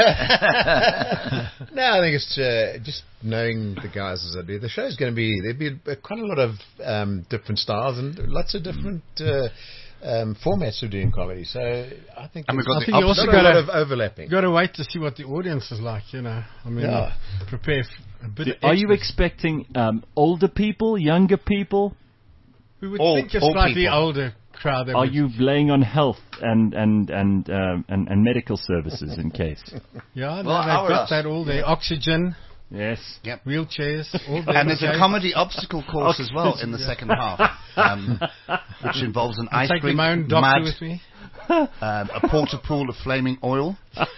[SPEAKER 6] I think it's uh, just knowing the guys as I do. The show's going to be there'll be uh, quite a lot of um, different styles and lots of different uh, um, formats of doing comedy. So I think
[SPEAKER 5] And we've
[SPEAKER 6] there's
[SPEAKER 5] got
[SPEAKER 4] I
[SPEAKER 5] the
[SPEAKER 4] think you also
[SPEAKER 6] not
[SPEAKER 4] got
[SPEAKER 6] a lot
[SPEAKER 4] to
[SPEAKER 6] of overlapping.
[SPEAKER 4] got to wait to see what the audience is like. You know, I mean,
[SPEAKER 6] Yeah.
[SPEAKER 4] prepare f- a bit. of
[SPEAKER 2] Are you
[SPEAKER 4] extras.
[SPEAKER 2] expecting um, older people, younger people?
[SPEAKER 4] We would
[SPEAKER 5] all-
[SPEAKER 4] think a
[SPEAKER 5] all
[SPEAKER 4] slightly
[SPEAKER 5] people.
[SPEAKER 4] older crowd. That
[SPEAKER 2] Are
[SPEAKER 4] would-
[SPEAKER 2] you laying on health and and and um, and, and medical services in case?
[SPEAKER 4] Yeah, no,
[SPEAKER 3] Well,
[SPEAKER 4] they've
[SPEAKER 3] our
[SPEAKER 4] got
[SPEAKER 3] us.
[SPEAKER 4] that all there. Oxygen,
[SPEAKER 2] Yes.
[SPEAKER 4] wheelchairs, all there.
[SPEAKER 5] And there's a
[SPEAKER 4] Okay.
[SPEAKER 5] comedy obstacle course as well in the second half, um, which involves an
[SPEAKER 4] I'll
[SPEAKER 5] ice
[SPEAKER 4] take
[SPEAKER 5] rink,
[SPEAKER 4] my own doctor
[SPEAKER 5] mud,
[SPEAKER 4] with me.
[SPEAKER 5] um, a porta pool of flaming oil,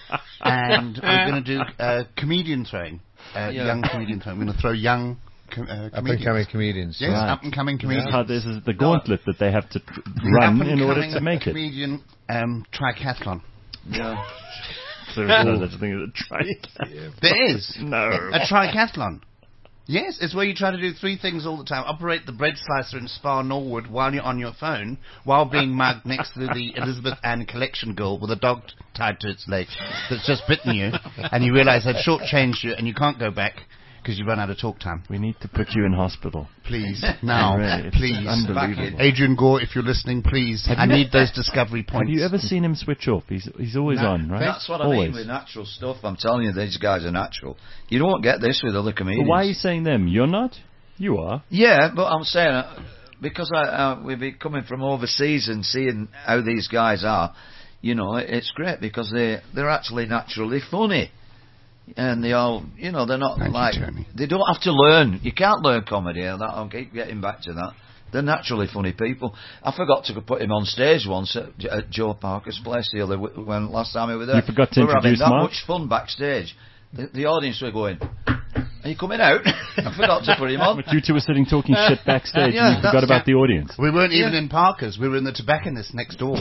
[SPEAKER 5] and we're going to do uh, comedian throwing, uh,
[SPEAKER 3] Yeah.
[SPEAKER 5] young comedian throwing. We're going to throw young com- uh,
[SPEAKER 6] Up and
[SPEAKER 5] comedians.
[SPEAKER 6] coming comedians.
[SPEAKER 5] Yes,
[SPEAKER 2] Right.
[SPEAKER 5] up and coming comedians.
[SPEAKER 2] How this is the gauntlet that they have to tr- run in order to make it.
[SPEAKER 5] Comedian um, triathlon.
[SPEAKER 3] Yeah.
[SPEAKER 2] So there's no such thing as a trike.
[SPEAKER 5] There is
[SPEAKER 2] No.
[SPEAKER 5] a triathlon. Yes, it's where you try to do three things all the time. Operate the bread slicer in Spa Norwood while you're on your phone, while being mugged next to the Elizabeth Ann collection girl with a dog tied to its leg that's just bitten you, and you realise they've shortchanged you and you can't go back because you run out of talk time.
[SPEAKER 2] We need to put you in hospital.
[SPEAKER 5] Please, now,
[SPEAKER 2] Really, it's
[SPEAKER 5] please.
[SPEAKER 2] unbelievable.
[SPEAKER 5] Adrian Gore, if you're listening, please. I need those discovery
[SPEAKER 2] Have
[SPEAKER 5] points.
[SPEAKER 2] you ever seen him switch off? He's he's always
[SPEAKER 4] No,
[SPEAKER 2] on, right?
[SPEAKER 3] That's what I
[SPEAKER 2] always.
[SPEAKER 3] mean with natural stuff. I'm telling you, these guys are natural. You don't get this with other
[SPEAKER 2] But
[SPEAKER 3] comedians.
[SPEAKER 2] why are you saying them? You're not. You are.
[SPEAKER 3] Yeah, but I'm saying uh, because I uh, we've been coming from overseas and seeing how these guys are. You know, it, it's great because they they're actually naturally funny, and they all you know they're not
[SPEAKER 5] Thank you,
[SPEAKER 3] like
[SPEAKER 5] Tony.
[SPEAKER 3] they don't have to learn. You can't learn comedy. And that, I'll keep getting back to that. They're naturally funny people. I forgot to put him on stage once at, at Joe Parker's place the other w- when last time we were there.
[SPEAKER 2] You forgot to
[SPEAKER 3] we were having
[SPEAKER 2] introduce
[SPEAKER 3] that
[SPEAKER 2] Mark?
[SPEAKER 3] much fun backstage. The, the audience were going, "Are you coming out?" I forgot to put him on.
[SPEAKER 2] But you two were sitting talking shit backstage
[SPEAKER 3] Yeah,
[SPEAKER 2] and you forgot
[SPEAKER 3] that's-
[SPEAKER 2] about the audience.
[SPEAKER 5] We weren't even
[SPEAKER 3] Yeah.
[SPEAKER 5] in Parker's. We were in the tobacconist next door.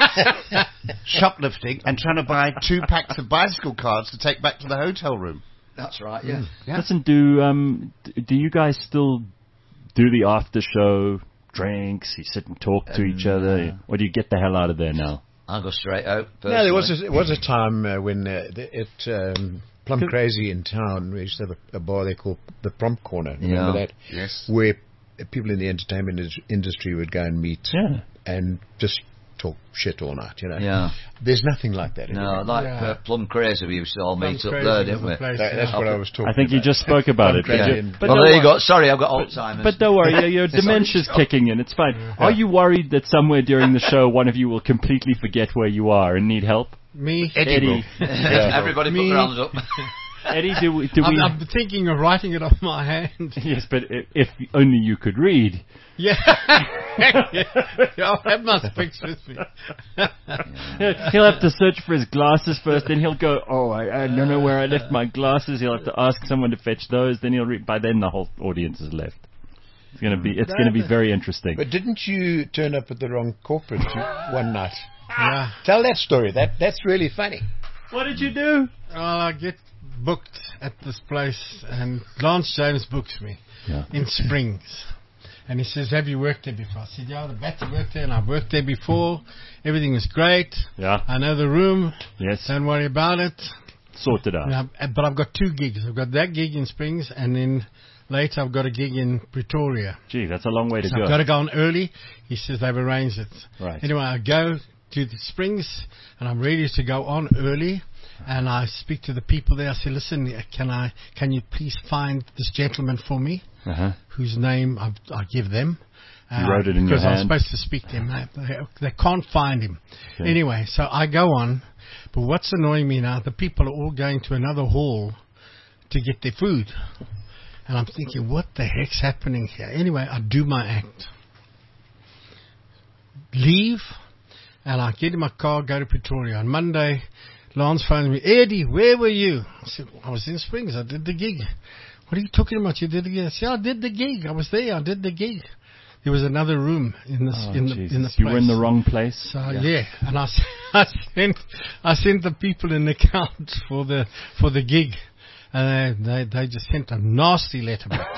[SPEAKER 5] Shoplifting and trying to buy two packs of bicycle cards to take back to the hotel room.
[SPEAKER 3] That's right. Yeah.
[SPEAKER 5] Yeah.
[SPEAKER 2] Listen, do um d- do you guys still do the after show, drinks, you sit and talk to each other, or do you get the hell out of there now?
[SPEAKER 3] I'll go straight out.
[SPEAKER 6] No, there was a, there was a time uh, when uh, the, it um, Plum Crazy in town, we used to have a, a bar there called the Prompt Corner. Remember
[SPEAKER 3] Yeah.
[SPEAKER 6] that?
[SPEAKER 5] Yes.
[SPEAKER 6] Where people in the entertainment is- industry would go and meet
[SPEAKER 2] Yeah.
[SPEAKER 6] and just talk shit all night, you know.
[SPEAKER 3] Yeah.
[SPEAKER 6] There's nothing like that
[SPEAKER 3] No,
[SPEAKER 6] anymore.
[SPEAKER 3] like
[SPEAKER 4] Yeah.
[SPEAKER 3] uh, Plum Crazy, we used to all
[SPEAKER 4] Plum
[SPEAKER 3] meet up
[SPEAKER 4] Crazy
[SPEAKER 3] there,
[SPEAKER 4] was
[SPEAKER 3] didn't
[SPEAKER 4] the
[SPEAKER 3] we?
[SPEAKER 4] place,
[SPEAKER 6] That, that's
[SPEAKER 4] yeah.
[SPEAKER 6] what I was talking
[SPEAKER 2] I think you
[SPEAKER 6] about.
[SPEAKER 2] just spoke about it. But,
[SPEAKER 6] Crazy
[SPEAKER 2] you-
[SPEAKER 6] and-
[SPEAKER 2] but
[SPEAKER 3] Well,
[SPEAKER 2] don't
[SPEAKER 3] there you
[SPEAKER 2] wor-
[SPEAKER 3] go. Sorry, I've got Alzheimer's.
[SPEAKER 2] But don't worry, your, your dementia's kicking in. It's fine. Are you worried that somewhere during the show one of you will completely forget where you are and need help?
[SPEAKER 4] Me.
[SPEAKER 2] Eddie.
[SPEAKER 3] Everybody put
[SPEAKER 4] Me.
[SPEAKER 3] their hands up.
[SPEAKER 2] Eddie, do we... Do
[SPEAKER 4] I'm,
[SPEAKER 2] we
[SPEAKER 4] I'm thinking of writing it off my hand.
[SPEAKER 2] yes, but i- if only you could read.
[SPEAKER 4] Yeah. yeah. I'll have my specs with me.
[SPEAKER 2] He'll have to search for his glasses first, then he'll go, oh, I, I don't know where I left my glasses. He'll have to ask someone to fetch those, then he'll read. By then the whole audience is left. It's going to be it's going to be very interesting.
[SPEAKER 6] But didn't you turn up at the wrong corporate you- one night?
[SPEAKER 4] Yeah.
[SPEAKER 6] Tell that story. That That's really funny.
[SPEAKER 2] What did you do?
[SPEAKER 4] Well, I get booked at this place, and Lance James books me
[SPEAKER 2] Yeah.
[SPEAKER 4] in Springs. And he says, have you worked there before? I said, yeah, the batty worked there, and I've worked there before. Everything was great.
[SPEAKER 2] Yeah.
[SPEAKER 4] I know the room.
[SPEAKER 2] Yes.
[SPEAKER 4] Don't worry about it.
[SPEAKER 2] Sort it out.
[SPEAKER 4] And I've- but I've got two gigs. I've got that gig in Springs, and then later I've got a gig in Pretoria.
[SPEAKER 2] Gee, that's a long way to
[SPEAKER 4] So
[SPEAKER 2] go.
[SPEAKER 4] I've got to go on early. He says they've arranged it.
[SPEAKER 2] Right.
[SPEAKER 4] Anyway, I go to the Springs, and I'm ready to go on early. And I speak to the people there. I say, listen, can I? Can you please find this gentleman for me,
[SPEAKER 2] Uh-huh.
[SPEAKER 4] whose name I, I give them.
[SPEAKER 2] You wrote it in your
[SPEAKER 4] Because I was
[SPEAKER 2] hand?
[SPEAKER 4] supposed to speak to him. They, they, they can't find him.
[SPEAKER 2] Okay.
[SPEAKER 4] Anyway, so I go on. But what's annoying me now, the people are all going to another hall to get their food. And I'm thinking, what the heck's happening here? Anyway, I do my act. Leave, and I get in my car, go to Pretoria. On Monday, Lance phones me, Eddie, where were you? I said, I was in Springs, I did the gig. What are you talking about? You did the gig? I said, I did the gig. I was there, I did the gig. There was another room in this
[SPEAKER 2] Oh,
[SPEAKER 4] in the
[SPEAKER 2] Jesus.
[SPEAKER 4] in the place.
[SPEAKER 2] You were in the wrong place.
[SPEAKER 4] So yeah, and I, s- I sent I sent the people in the account for the for the gig, and they they, they just sent a nasty letter back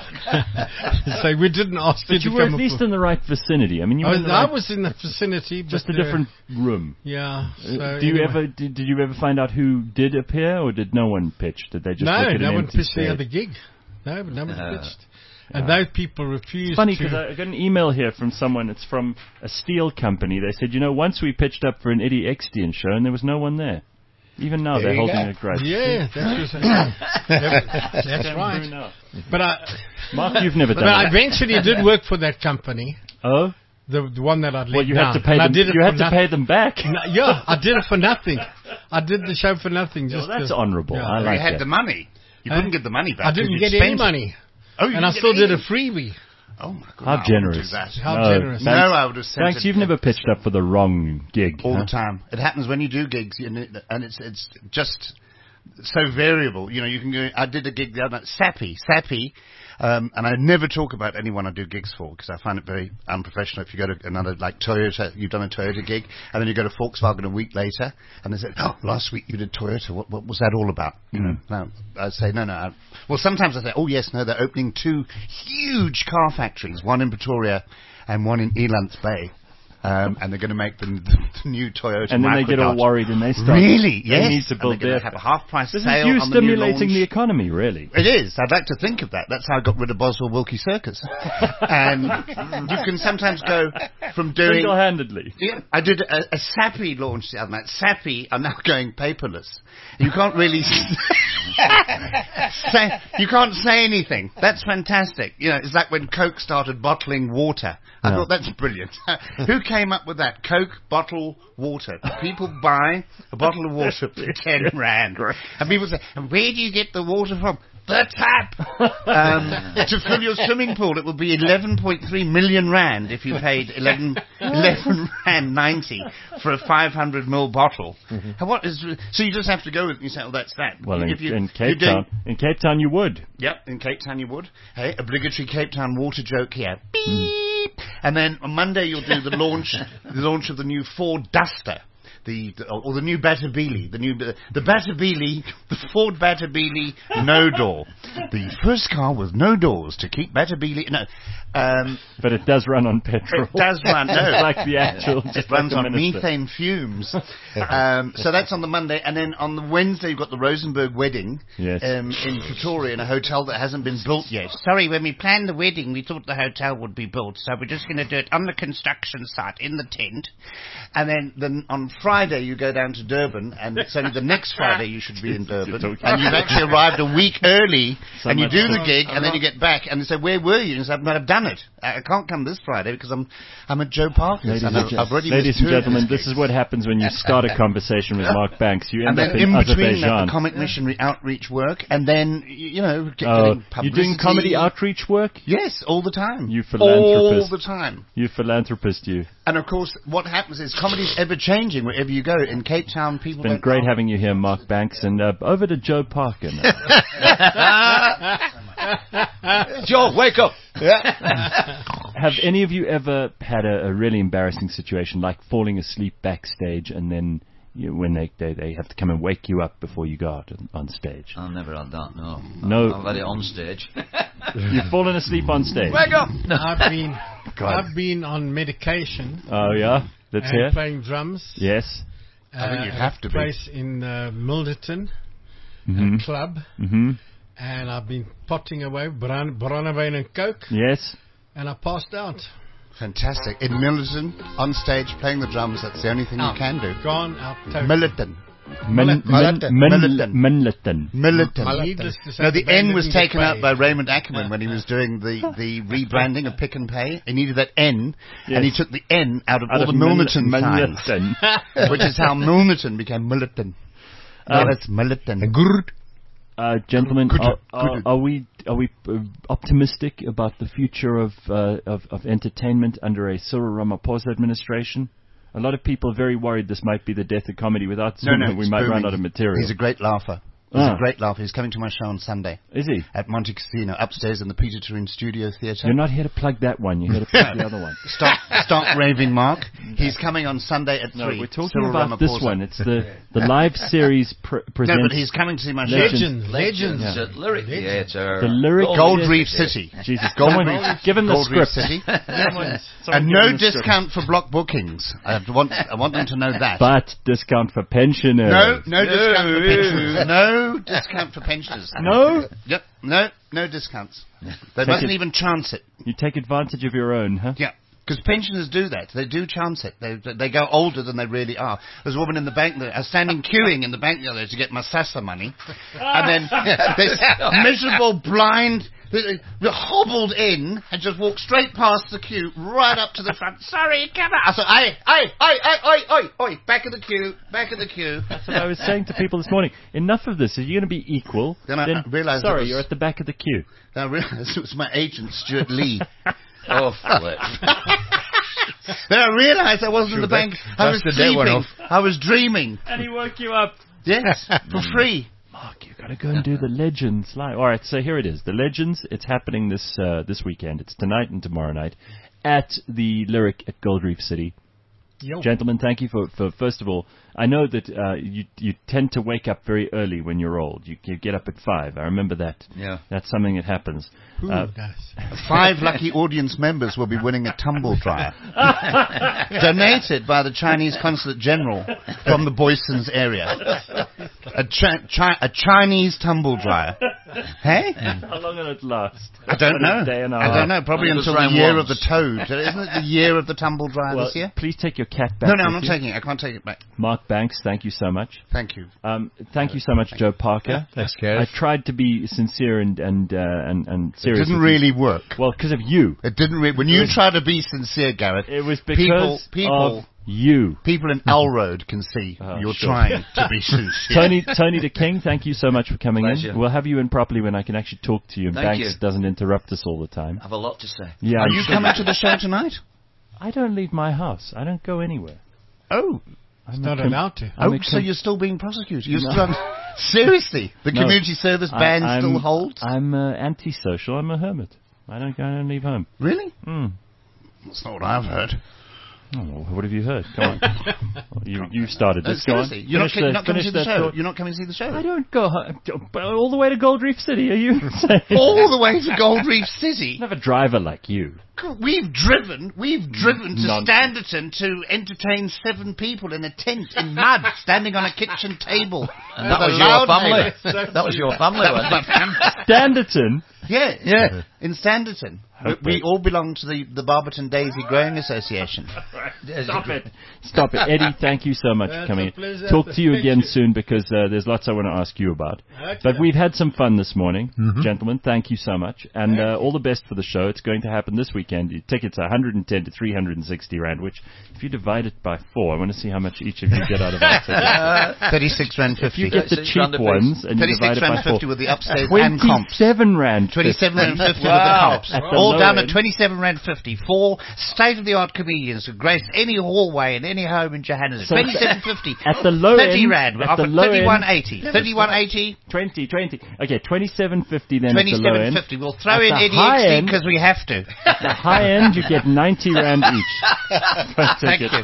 [SPEAKER 4] to me. So we didn't ask you
[SPEAKER 2] But
[SPEAKER 4] to
[SPEAKER 2] you were
[SPEAKER 4] come
[SPEAKER 2] at
[SPEAKER 4] up
[SPEAKER 2] least
[SPEAKER 4] with-
[SPEAKER 2] in the right vicinity. I mean, you
[SPEAKER 4] I
[SPEAKER 2] were
[SPEAKER 4] was,
[SPEAKER 2] in the
[SPEAKER 4] I
[SPEAKER 2] right,
[SPEAKER 4] was in the vicinity,
[SPEAKER 2] just
[SPEAKER 4] but,
[SPEAKER 2] a
[SPEAKER 4] uh,
[SPEAKER 2] different room.
[SPEAKER 4] Yeah.
[SPEAKER 2] Uh,
[SPEAKER 4] So
[SPEAKER 2] do you
[SPEAKER 4] anyway.
[SPEAKER 2] ever did, did you ever find out who did appear, or did no one pitch? Did they just
[SPEAKER 4] No,
[SPEAKER 2] look at
[SPEAKER 4] no
[SPEAKER 2] an
[SPEAKER 4] one
[SPEAKER 2] empty
[SPEAKER 4] pitched the
[SPEAKER 2] stage?
[SPEAKER 4] other gig. No, no one
[SPEAKER 3] Uh,
[SPEAKER 4] pitched. And those people refused.
[SPEAKER 2] It's funny
[SPEAKER 4] to-
[SPEAKER 2] because I got an email here from someone. It's from a steel company. They said, you know, once we pitched up for an Eddie Eckstein show, and there was no one there. Even now,
[SPEAKER 6] There
[SPEAKER 2] they're
[SPEAKER 6] you
[SPEAKER 2] holding
[SPEAKER 6] go.
[SPEAKER 2] a grudge.
[SPEAKER 4] Yeah, that was, that's
[SPEAKER 2] Who
[SPEAKER 4] right.
[SPEAKER 2] knows?
[SPEAKER 4] But I,
[SPEAKER 2] Mark, you've never
[SPEAKER 4] but
[SPEAKER 2] done
[SPEAKER 4] I
[SPEAKER 2] it.
[SPEAKER 4] eventually did work for that company,
[SPEAKER 2] Oh,
[SPEAKER 4] the, the one that I'd let
[SPEAKER 2] well, you
[SPEAKER 4] down.
[SPEAKER 2] had to pay
[SPEAKER 4] And I
[SPEAKER 2] them.
[SPEAKER 4] did it
[SPEAKER 2] You
[SPEAKER 4] for
[SPEAKER 2] had to
[SPEAKER 4] nothing.
[SPEAKER 2] pay them back.
[SPEAKER 4] No, yeah, I did it for nothing. I did the show for nothing.
[SPEAKER 2] Well,
[SPEAKER 4] Just
[SPEAKER 2] that's
[SPEAKER 4] to,
[SPEAKER 2] honourable.
[SPEAKER 4] yeah.
[SPEAKER 2] I
[SPEAKER 5] You
[SPEAKER 2] like
[SPEAKER 5] had
[SPEAKER 2] that.
[SPEAKER 5] the money. You
[SPEAKER 4] Huh?
[SPEAKER 5] couldn't get the money back.
[SPEAKER 4] I didn't
[SPEAKER 5] You'd
[SPEAKER 4] get any
[SPEAKER 5] spent-
[SPEAKER 4] money,
[SPEAKER 5] Oh, you
[SPEAKER 4] and I
[SPEAKER 5] didn't
[SPEAKER 4] still
[SPEAKER 5] get
[SPEAKER 4] did a
[SPEAKER 5] any?
[SPEAKER 4] freebie.
[SPEAKER 5] Oh my god!
[SPEAKER 2] How
[SPEAKER 5] I wouldn't
[SPEAKER 2] generous.
[SPEAKER 5] do that.
[SPEAKER 4] How
[SPEAKER 2] No,
[SPEAKER 4] generous.
[SPEAKER 5] No,
[SPEAKER 2] Thanks.
[SPEAKER 5] I would have sent
[SPEAKER 2] Thanks,
[SPEAKER 5] it
[SPEAKER 2] you've never pitched up for the wrong gig.
[SPEAKER 5] all
[SPEAKER 2] huh?
[SPEAKER 5] the time. It happens when you do gigs, you know, and it's it's just so variable. You know, you can go. I did a gig the other night, Sappy, Sappy, um, and I never talk about anyone I do gigs for because I find it very unprofessional. If you go to another like Toyota, you've done a Toyota gig, and then you go to Volkswagen a week later, and they say, "Oh, last week you did Toyota. What, what was that all about?" You know, no, I say, "No, no." I, well, sometimes I say, "Oh, yes, no, they're opening two huge car factories, one in Pretoria and one in Elands Bay." Um, and they're going to make the, the, the new Toyota.
[SPEAKER 2] And then they get all
[SPEAKER 5] microcars.
[SPEAKER 2] worried and they start.
[SPEAKER 5] Really?
[SPEAKER 2] They
[SPEAKER 5] Yes.
[SPEAKER 2] need to
[SPEAKER 5] And
[SPEAKER 2] build
[SPEAKER 5] they're going
[SPEAKER 2] their.
[SPEAKER 5] to have a half price
[SPEAKER 2] This
[SPEAKER 5] sale
[SPEAKER 2] is you
[SPEAKER 5] on the new
[SPEAKER 2] stimulating
[SPEAKER 5] launch.
[SPEAKER 2] the economy, really.
[SPEAKER 5] It is. I'd like to think of that. That's how I got rid of Boswell Wilkie Circus. And you can sometimes go from doing.
[SPEAKER 2] Single-handedly.
[SPEAKER 5] Yeah, I did a, a Sappy launch the other night. Sappy are now going paperless. You can't really say, you can't say anything. That's fantastic. You know, it's like when Coke started bottling water. I
[SPEAKER 2] Yeah.
[SPEAKER 5] thought that's brilliant. Who came up with that? Coke bottle water. People buy a bottle of water for ten rand, and people say, "And where do you get the water from?" The tap. Um, to fill your swimming pool, it will be eleven point three million rand if you paid eleven, eleven rand ninety for a five hundred ml bottle. And what is? So you just have to go with it and you say, "Oh, that's that."
[SPEAKER 2] Well, in,
[SPEAKER 5] If you-
[SPEAKER 2] in
[SPEAKER 5] you're
[SPEAKER 2] Cape
[SPEAKER 5] doing-
[SPEAKER 2] Town, in Cape Town, you would.
[SPEAKER 5] Yep, in Cape Town you would. Hey, obligatory Cape Town water joke here. Beep. And then on Monday you'll do the launch, the launch of the new Ford Duster. the, the or the new Batabili, the new the Batabili, the Ford Batabili no door, the first car with no doors to keep Batabili. No, um,
[SPEAKER 2] but it does run on petrol.
[SPEAKER 5] It does run. No,
[SPEAKER 2] it's like the actual.
[SPEAKER 5] It runs on methane fumes. um, so that's on the Monday, and then on the Wednesday you've got the Rosenberg wedding.
[SPEAKER 2] Yes.
[SPEAKER 5] Um, in Pretoria in a hotel that hasn't been built yet. Sorry, when we planned the wedding, we thought the hotel would be built, so we're just going to do it on the construction site in the tent. And then, then on Friday you go down to Durban, and it's only the next Friday you should be in Durban, and you've actually arrived a week early,
[SPEAKER 2] So
[SPEAKER 5] and you
[SPEAKER 2] much
[SPEAKER 5] do the
[SPEAKER 2] fun.
[SPEAKER 5] gig, and then you get back, and they say, "Where were you?" And you say, "But I've done it. I I can't come this Friday because I'm I'm at Joe Parker's,
[SPEAKER 2] Ladies,
[SPEAKER 5] and
[SPEAKER 2] and,
[SPEAKER 5] I've,
[SPEAKER 2] gen-
[SPEAKER 5] I've already
[SPEAKER 2] ladies
[SPEAKER 5] missed
[SPEAKER 2] and
[SPEAKER 5] two of
[SPEAKER 2] gentlemen,
[SPEAKER 5] his
[SPEAKER 2] this
[SPEAKER 5] gigs."
[SPEAKER 2] is what happens when you start a conversation with Mark Banks. You end
[SPEAKER 5] And then
[SPEAKER 2] up in,
[SPEAKER 5] in between that,
[SPEAKER 2] Azerbaijan.
[SPEAKER 5] the comic missionary outreach work, and then, y- you know, get,
[SPEAKER 2] Oh,
[SPEAKER 5] getting
[SPEAKER 2] you're doing
[SPEAKER 5] publicity.
[SPEAKER 2] comedy outreach work?
[SPEAKER 5] Yes, all the time.
[SPEAKER 2] You
[SPEAKER 5] All
[SPEAKER 2] philanthropist.
[SPEAKER 5] the time.
[SPEAKER 2] You philanthropist, you.
[SPEAKER 5] And of course, what happens is comedy's ever changing wherever you go. In Cape Town, people
[SPEAKER 2] Been
[SPEAKER 5] don't
[SPEAKER 2] great
[SPEAKER 5] know.
[SPEAKER 2] having you here, Mark Banks, and uh, over to Joe Parker now.
[SPEAKER 3] Joe, wake up!
[SPEAKER 2] Have any of you ever had a, a really embarrassing situation, like falling asleep backstage, and then you, when they, they they have to come and wake you up before you go out on, on stage?
[SPEAKER 3] I've never had that, no.
[SPEAKER 2] No.
[SPEAKER 3] I've had it on stage.
[SPEAKER 2] You've fallen asleep on stage.
[SPEAKER 3] Wake up! No.
[SPEAKER 4] I've been
[SPEAKER 5] God.
[SPEAKER 4] I've been on medication
[SPEAKER 2] Oh yeah, let's
[SPEAKER 4] and
[SPEAKER 2] hear.
[SPEAKER 4] playing drums.
[SPEAKER 2] Yes.
[SPEAKER 5] I think
[SPEAKER 4] uh,
[SPEAKER 5] you'd
[SPEAKER 4] at
[SPEAKER 5] have
[SPEAKER 4] a
[SPEAKER 5] to be.
[SPEAKER 4] place in uh, Milderton,
[SPEAKER 2] hmm
[SPEAKER 4] a club,
[SPEAKER 2] hmm
[SPEAKER 4] and I've been potting away, Bran- Bronwyn and Coke,
[SPEAKER 2] Yes.
[SPEAKER 4] and I passed out.
[SPEAKER 5] Fantastic. In Millerton, on stage, playing the drums, that's the only thing
[SPEAKER 4] Out.
[SPEAKER 5] you can do.
[SPEAKER 4] Gone out totally.
[SPEAKER 5] Millerton.
[SPEAKER 2] Min- min-
[SPEAKER 5] Millerton.
[SPEAKER 2] min-
[SPEAKER 5] Millerton.
[SPEAKER 2] Minleton.
[SPEAKER 5] Millerton.
[SPEAKER 4] Needless to say,
[SPEAKER 5] No, the
[SPEAKER 4] band
[SPEAKER 5] N was
[SPEAKER 4] didn't get
[SPEAKER 5] taken out
[SPEAKER 4] paid.
[SPEAKER 5] by Raymond Ackerman when he was doing the, the rebranding of Pick and Pay. He needed that N, and he
[SPEAKER 2] Yes.
[SPEAKER 5] took the N out of
[SPEAKER 2] Out
[SPEAKER 5] all
[SPEAKER 2] of
[SPEAKER 5] the Milnerton
[SPEAKER 2] Min-
[SPEAKER 5] signs,
[SPEAKER 2] Minleton.
[SPEAKER 5] which is how Milnerton became Millerton. No,
[SPEAKER 2] Um,
[SPEAKER 5] that's Millerton.
[SPEAKER 2] Uh, gentlemen,
[SPEAKER 5] Good,
[SPEAKER 2] are, are,
[SPEAKER 5] good.
[SPEAKER 2] are we are we uh, optimistic about the future of, uh, of of entertainment under a Cyril Ramaphosa administration? A lot of people are very worried this might be the death of comedy. Without
[SPEAKER 5] No,
[SPEAKER 2] Zuma,
[SPEAKER 5] no,
[SPEAKER 2] we
[SPEAKER 5] it's
[SPEAKER 2] might run
[SPEAKER 5] booming.
[SPEAKER 2] out of material.
[SPEAKER 5] He's a great laugher. He's
[SPEAKER 2] Ah.
[SPEAKER 5] a great laugher. He's coming to my show on Sunday
[SPEAKER 2] Is he?
[SPEAKER 5] at Monte Casino, upstairs in the Peter Turin Studio Theatre.
[SPEAKER 2] You're not here to plug that one. You're here to plug the other one.
[SPEAKER 5] Stop, stop raving, Mark. He's coming on Sunday at
[SPEAKER 2] No,
[SPEAKER 5] three.
[SPEAKER 2] we're talking
[SPEAKER 5] Cyril
[SPEAKER 2] about this
[SPEAKER 5] Ramaphosa.
[SPEAKER 2] one. It's the the live series pr-
[SPEAKER 5] No,
[SPEAKER 2] presents
[SPEAKER 5] but he's coming to see my show.
[SPEAKER 2] Legend.
[SPEAKER 4] Legends, legends.
[SPEAKER 3] It's at Lyric Theatre.
[SPEAKER 2] the lyric.
[SPEAKER 5] Gold Reef City.
[SPEAKER 2] Jesus,
[SPEAKER 5] Gold
[SPEAKER 2] someone
[SPEAKER 5] Reef-
[SPEAKER 2] give him the
[SPEAKER 5] Gold Reef
[SPEAKER 2] script.
[SPEAKER 5] City.
[SPEAKER 2] Someone- someone
[SPEAKER 5] And
[SPEAKER 2] give
[SPEAKER 5] no
[SPEAKER 2] him the script.
[SPEAKER 5] discount for block bookings. I have to want. I want them to know that.
[SPEAKER 2] But discount for pensioners.
[SPEAKER 5] no, no discount for pensioners. No discount for pensioners.
[SPEAKER 2] No?
[SPEAKER 5] Yep. No, no discounts. They
[SPEAKER 2] Take
[SPEAKER 5] mustn't
[SPEAKER 2] it-
[SPEAKER 5] even chance it.
[SPEAKER 2] You take advantage of your own, huh?
[SPEAKER 5] Yeah. Because pensioners do that. They do chance it. They they go older than they really are. There's a woman in the bank that I was standing queuing in the bank the other day to get my SASSA money. And then this miserable blind they hobbled in and just walked straight past the queue, right up to the front. Sorry, come on. I said, oi, oi, oi, oi, oi, oi, oi, back of the queue, back of the queue.
[SPEAKER 2] That's what I was saying to people this morning. Enough of this. If you're going to be equal,
[SPEAKER 5] Then I- I realised it
[SPEAKER 2] sorry,
[SPEAKER 5] was-
[SPEAKER 2] you're at the back of the queue.
[SPEAKER 5] Then I realised it was my agent, Stuart Lee.
[SPEAKER 3] Oh, flip.
[SPEAKER 5] Then I realised I wasn't in the bank. I was
[SPEAKER 6] dusted that one
[SPEAKER 5] sleeping.
[SPEAKER 6] off.
[SPEAKER 5] I was dreaming.
[SPEAKER 2] And he woke you up.
[SPEAKER 5] Yes, for free.
[SPEAKER 2] Mark, you got to go and do the Legends live. All right, so here it is. The Legends. It's happening this uh, this weekend. It's tonight and tomorrow night at the Lyric at Gold Reef City.
[SPEAKER 4] Yo.
[SPEAKER 2] Gentlemen, thank you for, for first of all, I know that uh, you you tend to wake up very early when you're old. You, you get up at five. I remember that.
[SPEAKER 3] Yeah.
[SPEAKER 2] That's something that happens.
[SPEAKER 4] Who
[SPEAKER 2] Uh,
[SPEAKER 4] does?
[SPEAKER 5] Five lucky audience members will be winning a tumble dryer. Donated by the Chinese Consulate General from the Boysons area. A, chi- chi- a Chinese tumble dryer. Hey?
[SPEAKER 2] How long will it last?
[SPEAKER 5] I don't know.
[SPEAKER 2] A day and a
[SPEAKER 5] I
[SPEAKER 2] half.
[SPEAKER 5] don't know. Probably
[SPEAKER 3] I think it
[SPEAKER 5] until
[SPEAKER 3] was
[SPEAKER 5] the
[SPEAKER 3] around
[SPEAKER 5] year
[SPEAKER 3] once.
[SPEAKER 5] of the toad. Isn't it the year of the tumble dryer
[SPEAKER 2] Well,
[SPEAKER 5] this year?
[SPEAKER 2] please take your cat back.
[SPEAKER 5] No, no, I'm
[SPEAKER 2] with
[SPEAKER 5] not
[SPEAKER 2] you.
[SPEAKER 5] taking it. I can't take it back.
[SPEAKER 2] Mark Banks, thank you so much.
[SPEAKER 5] Thank you.
[SPEAKER 2] Um, thank you so much, Joe Parker.
[SPEAKER 6] Thanks,
[SPEAKER 2] I
[SPEAKER 6] Gareth.
[SPEAKER 2] tried to be sincere and and uh, and, and
[SPEAKER 5] It
[SPEAKER 2] serious.
[SPEAKER 5] didn't
[SPEAKER 2] with you.
[SPEAKER 5] really work.
[SPEAKER 2] Well, because of you.
[SPEAKER 5] It didn't really. When you try to be sincere, Gareth,
[SPEAKER 2] It was
[SPEAKER 5] people,
[SPEAKER 2] because
[SPEAKER 5] people,
[SPEAKER 2] of you.
[SPEAKER 5] people in Elroad can see
[SPEAKER 2] Oh,
[SPEAKER 5] you're
[SPEAKER 2] sure.
[SPEAKER 5] trying to be sincere.
[SPEAKER 2] Tony Tony the King, thank you so much for coming
[SPEAKER 3] Pleasure.
[SPEAKER 2] in. We'll have you in properly when I can actually talk to you and
[SPEAKER 3] Thank
[SPEAKER 2] Banks
[SPEAKER 3] you.
[SPEAKER 2] doesn't interrupt us all the time.
[SPEAKER 3] I have a lot to say.
[SPEAKER 2] Yeah,
[SPEAKER 5] Are
[SPEAKER 2] I'm
[SPEAKER 5] you
[SPEAKER 2] sure-
[SPEAKER 5] coming to the show tonight?
[SPEAKER 2] I don't leave my house. I don't go anywhere.
[SPEAKER 5] Oh,
[SPEAKER 2] I'm
[SPEAKER 4] Not
[SPEAKER 2] a com-
[SPEAKER 4] allowed to.
[SPEAKER 2] I'm
[SPEAKER 5] oh,
[SPEAKER 2] a
[SPEAKER 5] so
[SPEAKER 2] com-
[SPEAKER 5] you're still being prosecuted? You're
[SPEAKER 2] No.
[SPEAKER 5] still seriously? The
[SPEAKER 2] No.
[SPEAKER 5] community service
[SPEAKER 2] I-
[SPEAKER 5] ban
[SPEAKER 2] I'm-
[SPEAKER 5] still holds?
[SPEAKER 2] I'm uh, antisocial. I'm a hermit. I don't go. I don't leave home.
[SPEAKER 5] Really?
[SPEAKER 2] Mm.
[SPEAKER 5] That's not what I've heard.
[SPEAKER 2] Oh, well, what have you heard? Come on. Well, you, you started this. Go on.
[SPEAKER 5] Seriously, you're not,
[SPEAKER 2] Finish
[SPEAKER 5] you're
[SPEAKER 2] the-
[SPEAKER 5] not coming to
[SPEAKER 2] finish
[SPEAKER 5] see the
[SPEAKER 2] that
[SPEAKER 5] show.
[SPEAKER 2] thought.
[SPEAKER 5] You're not coming to see the show.
[SPEAKER 2] I don't go uh, all the way to Gold Reef City. Are you saying?
[SPEAKER 5] All the way to Gold Reef City.
[SPEAKER 2] I have a driver like you.
[SPEAKER 5] We've driven, we've driven to
[SPEAKER 2] Nonsense.
[SPEAKER 5] Standerton to entertain seven people in a tent in mud, standing on a kitchen table.
[SPEAKER 3] And that
[SPEAKER 5] with
[SPEAKER 3] was
[SPEAKER 5] a
[SPEAKER 3] your
[SPEAKER 5] loud
[SPEAKER 3] family.
[SPEAKER 5] neighbour.
[SPEAKER 3] That was your family,
[SPEAKER 5] That was
[SPEAKER 3] wasn't
[SPEAKER 5] my
[SPEAKER 3] it?
[SPEAKER 5] family.
[SPEAKER 2] Standerton.
[SPEAKER 5] Yeah, yeah, in Standerton. We,
[SPEAKER 2] Okay.
[SPEAKER 5] we all belong to the, the Barberton Daisy Growing Association.
[SPEAKER 2] Stop it. Stop it. Eddie, thank you so much
[SPEAKER 4] That's
[SPEAKER 2] for coming
[SPEAKER 4] a
[SPEAKER 2] in.
[SPEAKER 4] pleasure.
[SPEAKER 2] Talk to you
[SPEAKER 4] Thank
[SPEAKER 2] again
[SPEAKER 4] you.
[SPEAKER 2] soon because uh, there's lots I want to ask you about.
[SPEAKER 4] Okay.
[SPEAKER 2] But we've had some fun this morning.
[SPEAKER 6] Mm-hmm.
[SPEAKER 2] Gentlemen, thank you so much. And uh, all the best for the show. It's going to happen this weekend. The tickets are one hundred ten to three hundred sixty rand, which if you divide it by four, I want to see how much each of you get out of our tickets.
[SPEAKER 5] thirty-six rand
[SPEAKER 2] If you
[SPEAKER 5] fifty.
[SPEAKER 2] get the
[SPEAKER 3] Six
[SPEAKER 2] cheap
[SPEAKER 3] rand a piece.
[SPEAKER 2] ones and you divide
[SPEAKER 5] thirty-six
[SPEAKER 2] it by
[SPEAKER 5] rand
[SPEAKER 2] four,
[SPEAKER 5] fifty with the upstairs and comps.
[SPEAKER 2] twenty-seven rand.
[SPEAKER 5] twenty-seven rand fifty
[SPEAKER 3] Wow.
[SPEAKER 5] with the comps.
[SPEAKER 2] At the
[SPEAKER 5] All
[SPEAKER 2] low
[SPEAKER 5] down
[SPEAKER 2] end.
[SPEAKER 5] at twenty-seven rand fifty. Four state-of-the-art comedians who grace any hallway in any home in Johannesburg.
[SPEAKER 2] So
[SPEAKER 5] twenty-seven fifty.
[SPEAKER 2] At the low
[SPEAKER 5] thirty
[SPEAKER 2] end,
[SPEAKER 5] rand. We
[SPEAKER 2] at the
[SPEAKER 5] offer
[SPEAKER 2] low
[SPEAKER 5] thirty-one
[SPEAKER 2] end,
[SPEAKER 5] eighty. thirty-one eighty.
[SPEAKER 2] twenty, twenty. Okay, twenty-seven fifty then at the low
[SPEAKER 5] twenty-seven
[SPEAKER 2] end.
[SPEAKER 5] fifty. We'll throw
[SPEAKER 2] At
[SPEAKER 5] in
[SPEAKER 2] the
[SPEAKER 5] Eddie
[SPEAKER 2] high
[SPEAKER 5] Eckstein
[SPEAKER 2] end-
[SPEAKER 5] because we have to.
[SPEAKER 2] The high end, you get ninety rand each. Per
[SPEAKER 5] Thank
[SPEAKER 2] ticket.
[SPEAKER 5] you.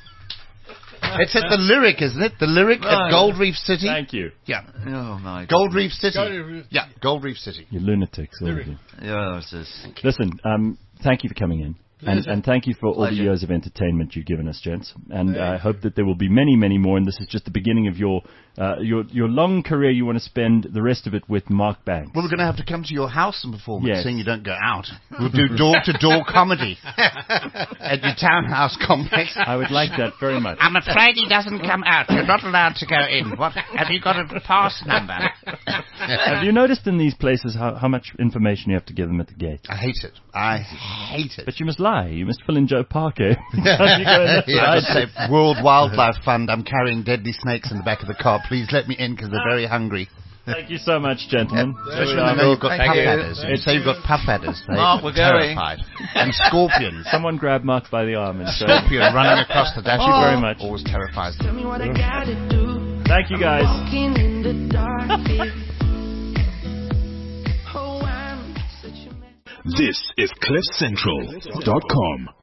[SPEAKER 5] It's at the Lyric, isn't it? The Lyric at
[SPEAKER 3] Right.
[SPEAKER 5] Gold Reef City.
[SPEAKER 2] Thank you.
[SPEAKER 5] Yeah.
[SPEAKER 3] Oh, my God.
[SPEAKER 5] Gold Reef City.
[SPEAKER 4] Gold Reef-
[SPEAKER 5] Yeah, Gold Reef City.
[SPEAKER 2] You lunatics, all of you.
[SPEAKER 3] Yeah, it's just...
[SPEAKER 2] Listen, um, thank you for coming in. And,
[SPEAKER 4] Pleasure.
[SPEAKER 2] and thank you for all the
[SPEAKER 3] Pleasure.
[SPEAKER 2] years of entertainment you've given us, gents. And I hope that there will be many, many more. And this is just the beginning of your uh, your your long career. You want to spend the rest of it with Mark Banks.
[SPEAKER 5] Well, we're going to have to come to your house and perform
[SPEAKER 2] Yes.
[SPEAKER 5] it, seeing you don't go out. We'll do door-to-door comedy at your townhouse complex.
[SPEAKER 2] I would like that very much.
[SPEAKER 5] I'm afraid he doesn't come out. You're not allowed to go in. What? Have you got a pass number?
[SPEAKER 2] Have you noticed in these places how, how much information you have to give them at the gate?
[SPEAKER 5] I hate it. I hate it.
[SPEAKER 2] But you must lie. You must fill in Joe Parker. You go in
[SPEAKER 5] Yeah,
[SPEAKER 2] there.
[SPEAKER 5] I just say, World Wildlife Fund, I'm carrying deadly snakes in the back of the car. Please let me in because they're very hungry.
[SPEAKER 2] Thank you so much, gentlemen.
[SPEAKER 5] Especially when they know you've got
[SPEAKER 3] Thank
[SPEAKER 5] puff
[SPEAKER 3] you.
[SPEAKER 5] adders. You say you've got puff adders. They're
[SPEAKER 3] Mark, we're going.
[SPEAKER 5] terrified. And scorpions.
[SPEAKER 2] Someone grab Mark by the arm and say,
[SPEAKER 5] Scorpion running across the dash.
[SPEAKER 2] Thank you very much.
[SPEAKER 5] Always terrifies me.
[SPEAKER 7] Tell me what I gotta do.
[SPEAKER 2] Thank you, guys.
[SPEAKER 7] Walking in the dark. Oh, I'm such a man.
[SPEAKER 1] This is cliff central dot com.